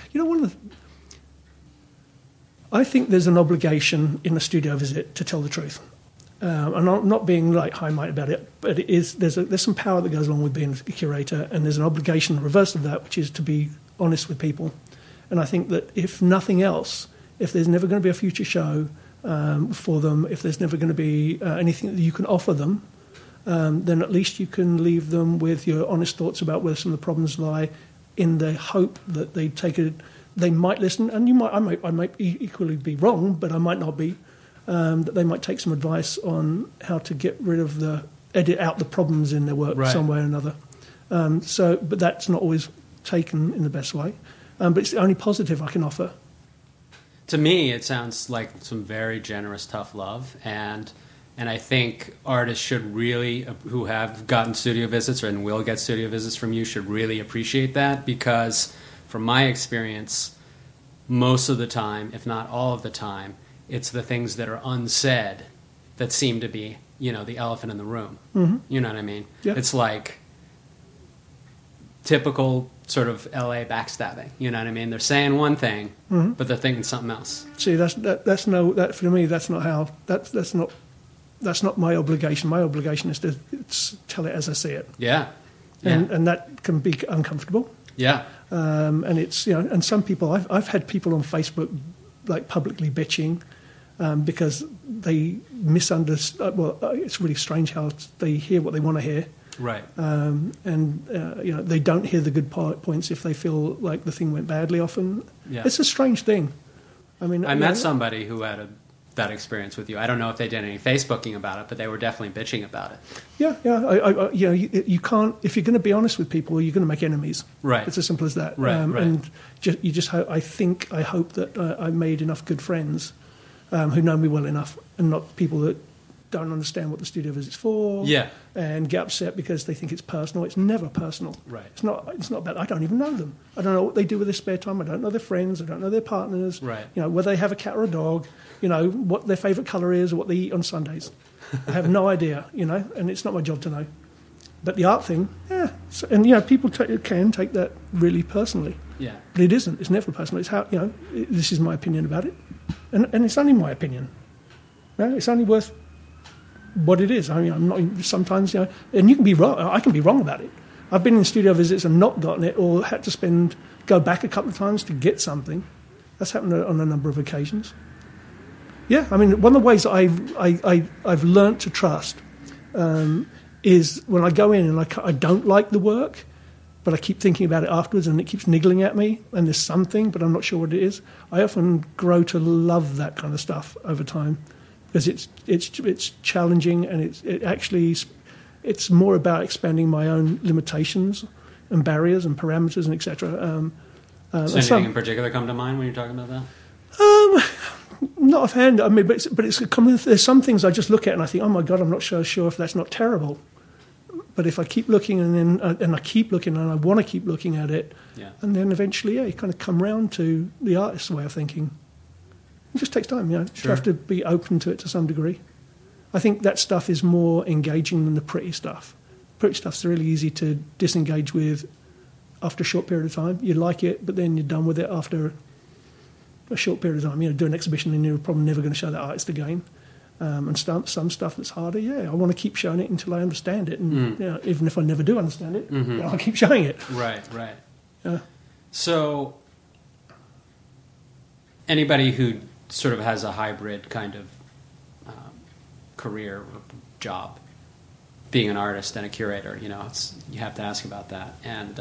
I think there's an obligation in a studio visit to tell the truth. And I'm not being like high-minded about it, but it is. There's some power that goes along with being a curator, and there's an obligation, the reverse of that, which is to be honest with people. And I think that if nothing else, if there's never going to be a future show for them, if there's never going to be anything that you can offer them, then at least you can leave them with your honest thoughts about where some of the problems lie, in the hope that they might listen, and I might equally be wrong, but I might not be. That they might take some advice on how to edit out the problems in their work some way or another. But that's not always taken in the best way. But it's the only positive I can offer. To me, it sounds like some very generous, tough love, and I think artists should really, who have gotten studio visits and will get studio visits from you, should really appreciate that, because from my experience, most of the time, if not all of the time, it's the things that are unsaid that seem to be, the elephant in the room. Mm-hmm. You know what I mean? Yeah. It's like typical sort of LA backstabbing. You know what I mean? They're saying one thing, mm-hmm. but they're thinking something else. See, that's for me. That's not my obligation. My obligation is to tell it as I see it. Yeah. And that can be uncomfortable. Yeah. And it's and some people I've had people on Facebook like publicly bitching. Because they misunderstand. Well, it's really strange how they hear what they want to hear, right? They don't hear the good points if they feel like the thing went badly. Often, yeah. It's a strange thing. I mean, I met somebody who had that experience with you. I don't know if they did any Facebooking about it, but they were definitely bitching about it. Yeah. You can't, if you're going to be honest with people, you're going to make enemies. Right. It's as simple as that. Right. And you just hope. I hope that I made enough good friends. Who know me well enough, and not people that don't understand what the studio visit's for, and get upset because they think it's personal. It's never personal. Right. It's not about. I don't even know them. I don't know what they do with their spare time. I don't know their friends. I don't know their partners. Right. Whether they have a cat or a dog. What their favourite colour is or what they eat on Sundays. I have no idea. And it's not my job to know. But the art thing, and people can take that really personally. Yeah. But it isn't. It's never personal. It's how this is my opinion about it, and it's only my opinion. It's only worth what it is. I mean, I'm not sometimes, and you can be wrong. I can be wrong about it. I've been in studio visits and not gotten it, or had to go back a couple of times to get something. That's happened on a number of occasions. Yeah, I mean, one of the ways that I've learnt to trust is when I go in and I don't like the work, but I keep thinking about it afterwards and it keeps niggling at me and there's something, but I'm not sure what it is. I often grow to love that kind of stuff over time because it's challenging and it's more about expanding my own limitations and barriers and parameters and etc. Does anything in particular come to mind when you're talking about that? Not offhand. I mean, but it's there's some things I just look at and I think, oh my God, I'm not sure if that's not terrible. But if I keep looking and I keep looking and I want to keep looking at it, and then eventually, you kind of come round to the artist's way of thinking. It just takes time, Sure. You have to be open to it to some degree. I think that stuff is more engaging than the pretty stuff. Pretty stuff's really easy to disengage with after a short period of time. You like it, but then you're done with it after a short period of time. Do an exhibition and you're probably never going to show that artist again. And some stuff that's harder, I want to keep showing it until I understand it. And even if I never do understand it, I'll keep showing it. Right. So anybody who sort of has a hybrid kind of career or job, being an artist and a curator, you have to ask about that. And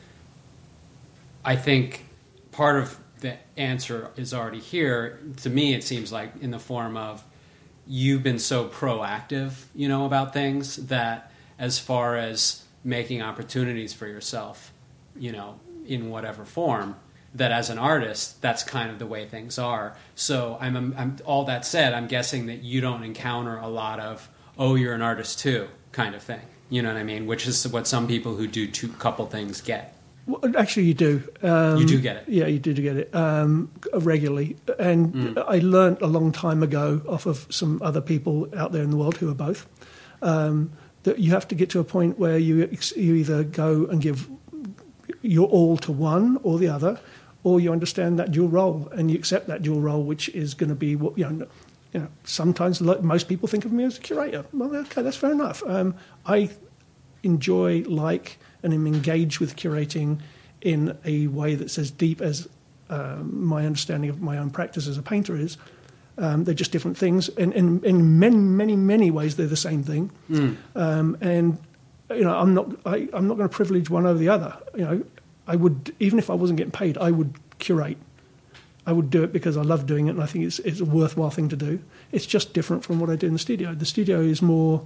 I think part of the answer is already here. To me, it seems like in the form of you've been so proactive, about things that as far as making opportunities for yourself, in whatever form, that as an artist, that's kind of the way things are. So I'm all that said, I'm guessing that you don't encounter a lot of, oh, you're an artist too, kind of thing. You know what I mean? Which is what some people who do couple things get. Well, actually, you do. You do get it. Yeah, you do get it regularly. And I learnt a long time ago off of some other people out there in the world who are both, that you have to get to a point where you either go and give your all to one or the other, or you understand that dual role and you accept that dual role, which is going to be what sometimes most people think of me as a curator. Well, okay, that's fair enough. I enjoy, and am engaged with curating in a way that's as deep as my understanding of my own practice as a painter is. They're just different things, and in many, many, many ways they're the same thing. And I'm not going to privilege one over the other. I would, even if I wasn't getting paid, I would curate. I would do it because I love doing it, and I think it's a worthwhile thing to do. It's just different from what I do in the studio. The studio is more.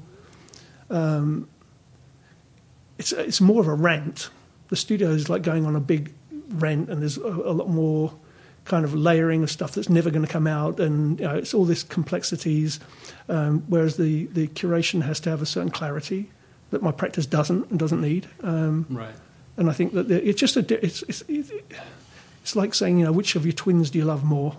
It's more of a rant. The studio is like going on a big rant, and there's a lot more kind of layering of stuff that's never going to come out, and it's all this complexities. Whereas the curation has to have a certain clarity that my practice doesn't need. Right. And I think that it's just it's like saying, which of your twins do you love more?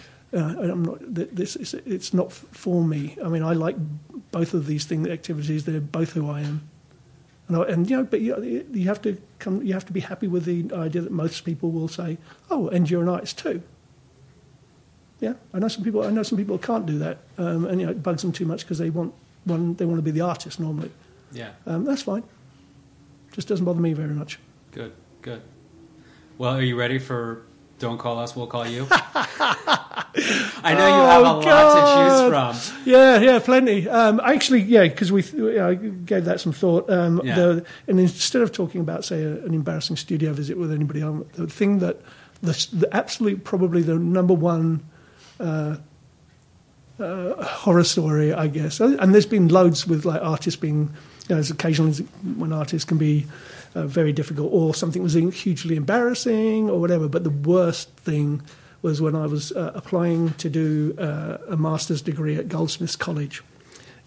It's not for me. I mean, I like both of these activities. They're both who I am. But you have to be happy with the idea that most people will say, "Oh, and you're an artist too." Yeah, I know some people who can't do that, and it bugs them too much because they want to be the artist normally. Yeah, that's fine. Just doesn't bother me very much. Good. Well, are you ready for Don't Call Us, We'll Call You? I know you have a lot to choose from. Yeah, plenty. Actually, because we gave that some thought. And instead of talking about, say, an embarrassing studio visit with anybody else, the thing that the absolute, probably the number one horror story, I guess, and there's been loads with artists being, there's occasionally when artists can be very difficult, or something was hugely embarrassing or whatever. But the worst thing was when I was applying to do a master's degree at Goldsmiths College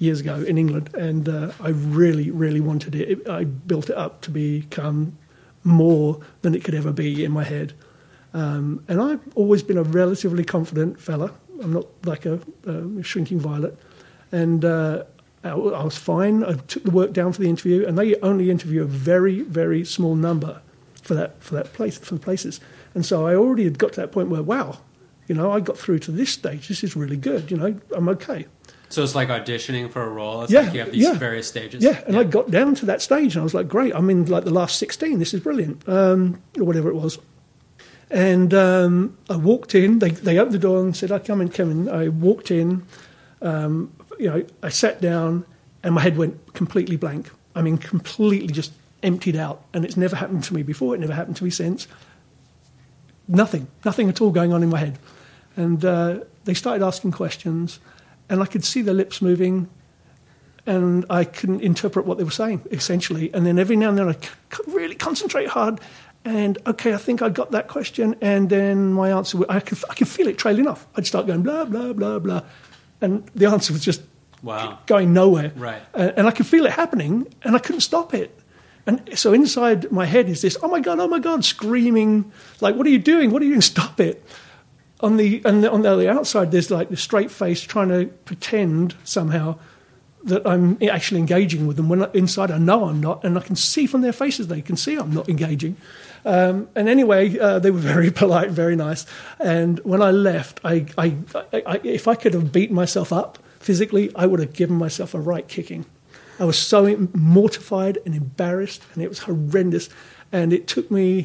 years ago in England, and I really, really wanted it. I built it up to become more than it could ever be in my head. And I've always been a relatively confident fella. I'm not like a shrinking violet. And I was fine. I took the work down for the interview, and they only interview a very, very small number for the places. And so I already had got to that point where, wow, I got through to this stage. This is really good. I'm okay. So it's like auditioning for a role. It's like you have these various stages. Yeah, and I got down to that stage, and I was like, great, I'm in like the last 16. This is brilliant, or whatever it was. And I walked in. They opened the door and said, come in. I walked in. I sat down, and my head went completely blank. I mean, completely just emptied out. And it's never happened to me before. It never happened to me since. Nothing at all going on in my head. And they started asking questions, and I could see their lips moving, and I couldn't interpret what they were saying, essentially. And then every now and then I really concentrate hard, and, okay, I think I got that question, and then my answer, I could feel it trailing off. I'd start going, blah, blah, blah, blah, and the answer was just going nowhere. Right. And I could feel it happening, and I couldn't stop it. And so inside my head is this, oh, my God, screaming, like, what are you doing? What are you doing? Stop it. On the other outside, there's like the straight face trying to pretend somehow that I'm actually engaging with them. When inside I know I'm not, and I can see from their faces they can see I'm not engaging. And anyway, they were very polite, very nice. And when I left, I if I could have beaten myself up physically, I would have given myself a right kicking. I was so mortified and embarrassed, and it was horrendous. And it took me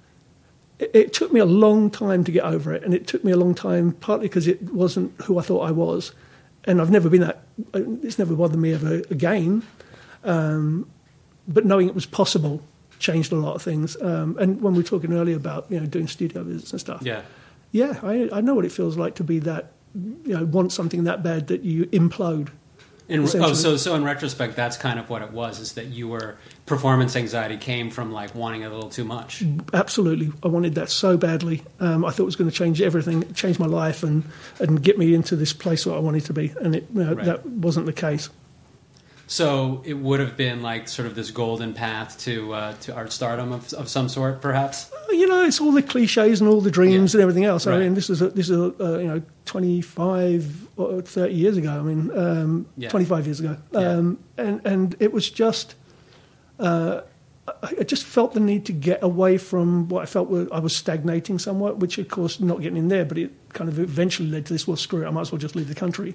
a long time to get over it, and it took me a long time, partly because it wasn't who I thought I was, and I've never been that. It's never bothered me ever again. But knowing it was possible changed a lot of things. And when we were talking earlier about doing studio visits and stuff, I know what it feels like to be that want something that bad that you implode. So in retrospect, that's kind of what it was, is that you were, performance anxiety came from like wanting a little too much. Absolutely. I wanted that so badly. I thought it was going to change everything, change my life and get me into this place where I wanted to be. And that wasn't the case. So it would have been like sort of this golden path to art stardom of some sort, perhaps? It's all the cliches and all the dreams and everything else. Right. I mean, this is 25 or 30 years ago. I mean, 25 years ago. And it was just, I just felt the need to get away from what I felt I was stagnating somewhat, which, of course, not getting in there, but it kind of eventually led to this, well, screw it, I might as well just leave the country.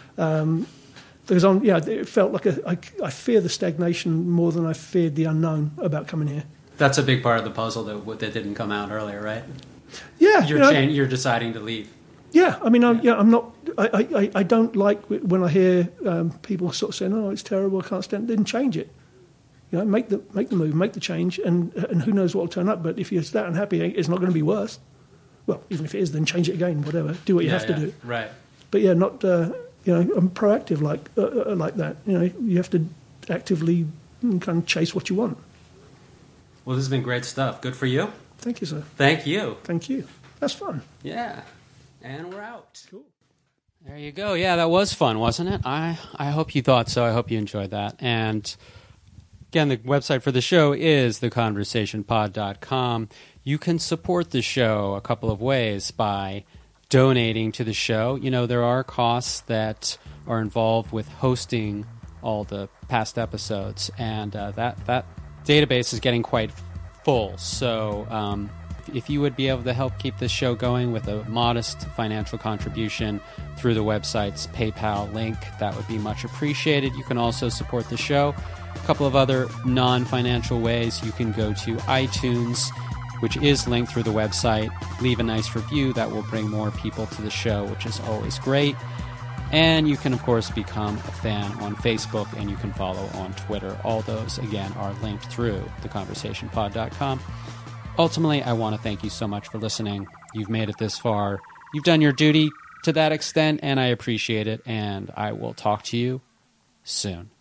Because it felt like I fear the stagnation more than I feared the unknown about coming here. That's a big part of the puzzle that didn't come out earlier, right? Yeah, you're deciding to leave. Yeah, I mean, I'm not. I don't like when I hear people sort of saying, "Oh, it's terrible, I can't stand it." Then change it. Make the move, make the change, and who knows what will turn up. But if you're that unhappy, it's not going to be worse. Well, even if it is, then change it again. Whatever, do what you have to do. Right. But not. I'm proactive like that. You have to actively kind of chase what you want. Well, this has been great stuff. Good for you. Thank you, sir. Thank you. Thank you. That's fun. Yeah. And we're out. Cool. There you go. Yeah, that was fun, wasn't it? I hope you thought so. I hope you enjoyed that. And again, the website for the show is theconversationpod.com. You can support the show a couple of ways by donating to the show. There are costs that are involved with hosting all the past episodes, and that database is getting quite full. So if you would be able to help keep this show going with a modest financial contribution through the website's PayPal link, that would be much appreciated. You can also support the show a couple of other non-financial ways. You can go to iTunes, which is linked through the website. Leave a nice review. That will bring more people to the show, which is always great. And you can, of course, become a fan on Facebook, and you can follow on Twitter. All those, again, are linked through theconversationpod.com. Ultimately, I want to thank you so much for listening. You've made it this far. You've done your duty to that extent, and I appreciate it. And I will talk to you soon.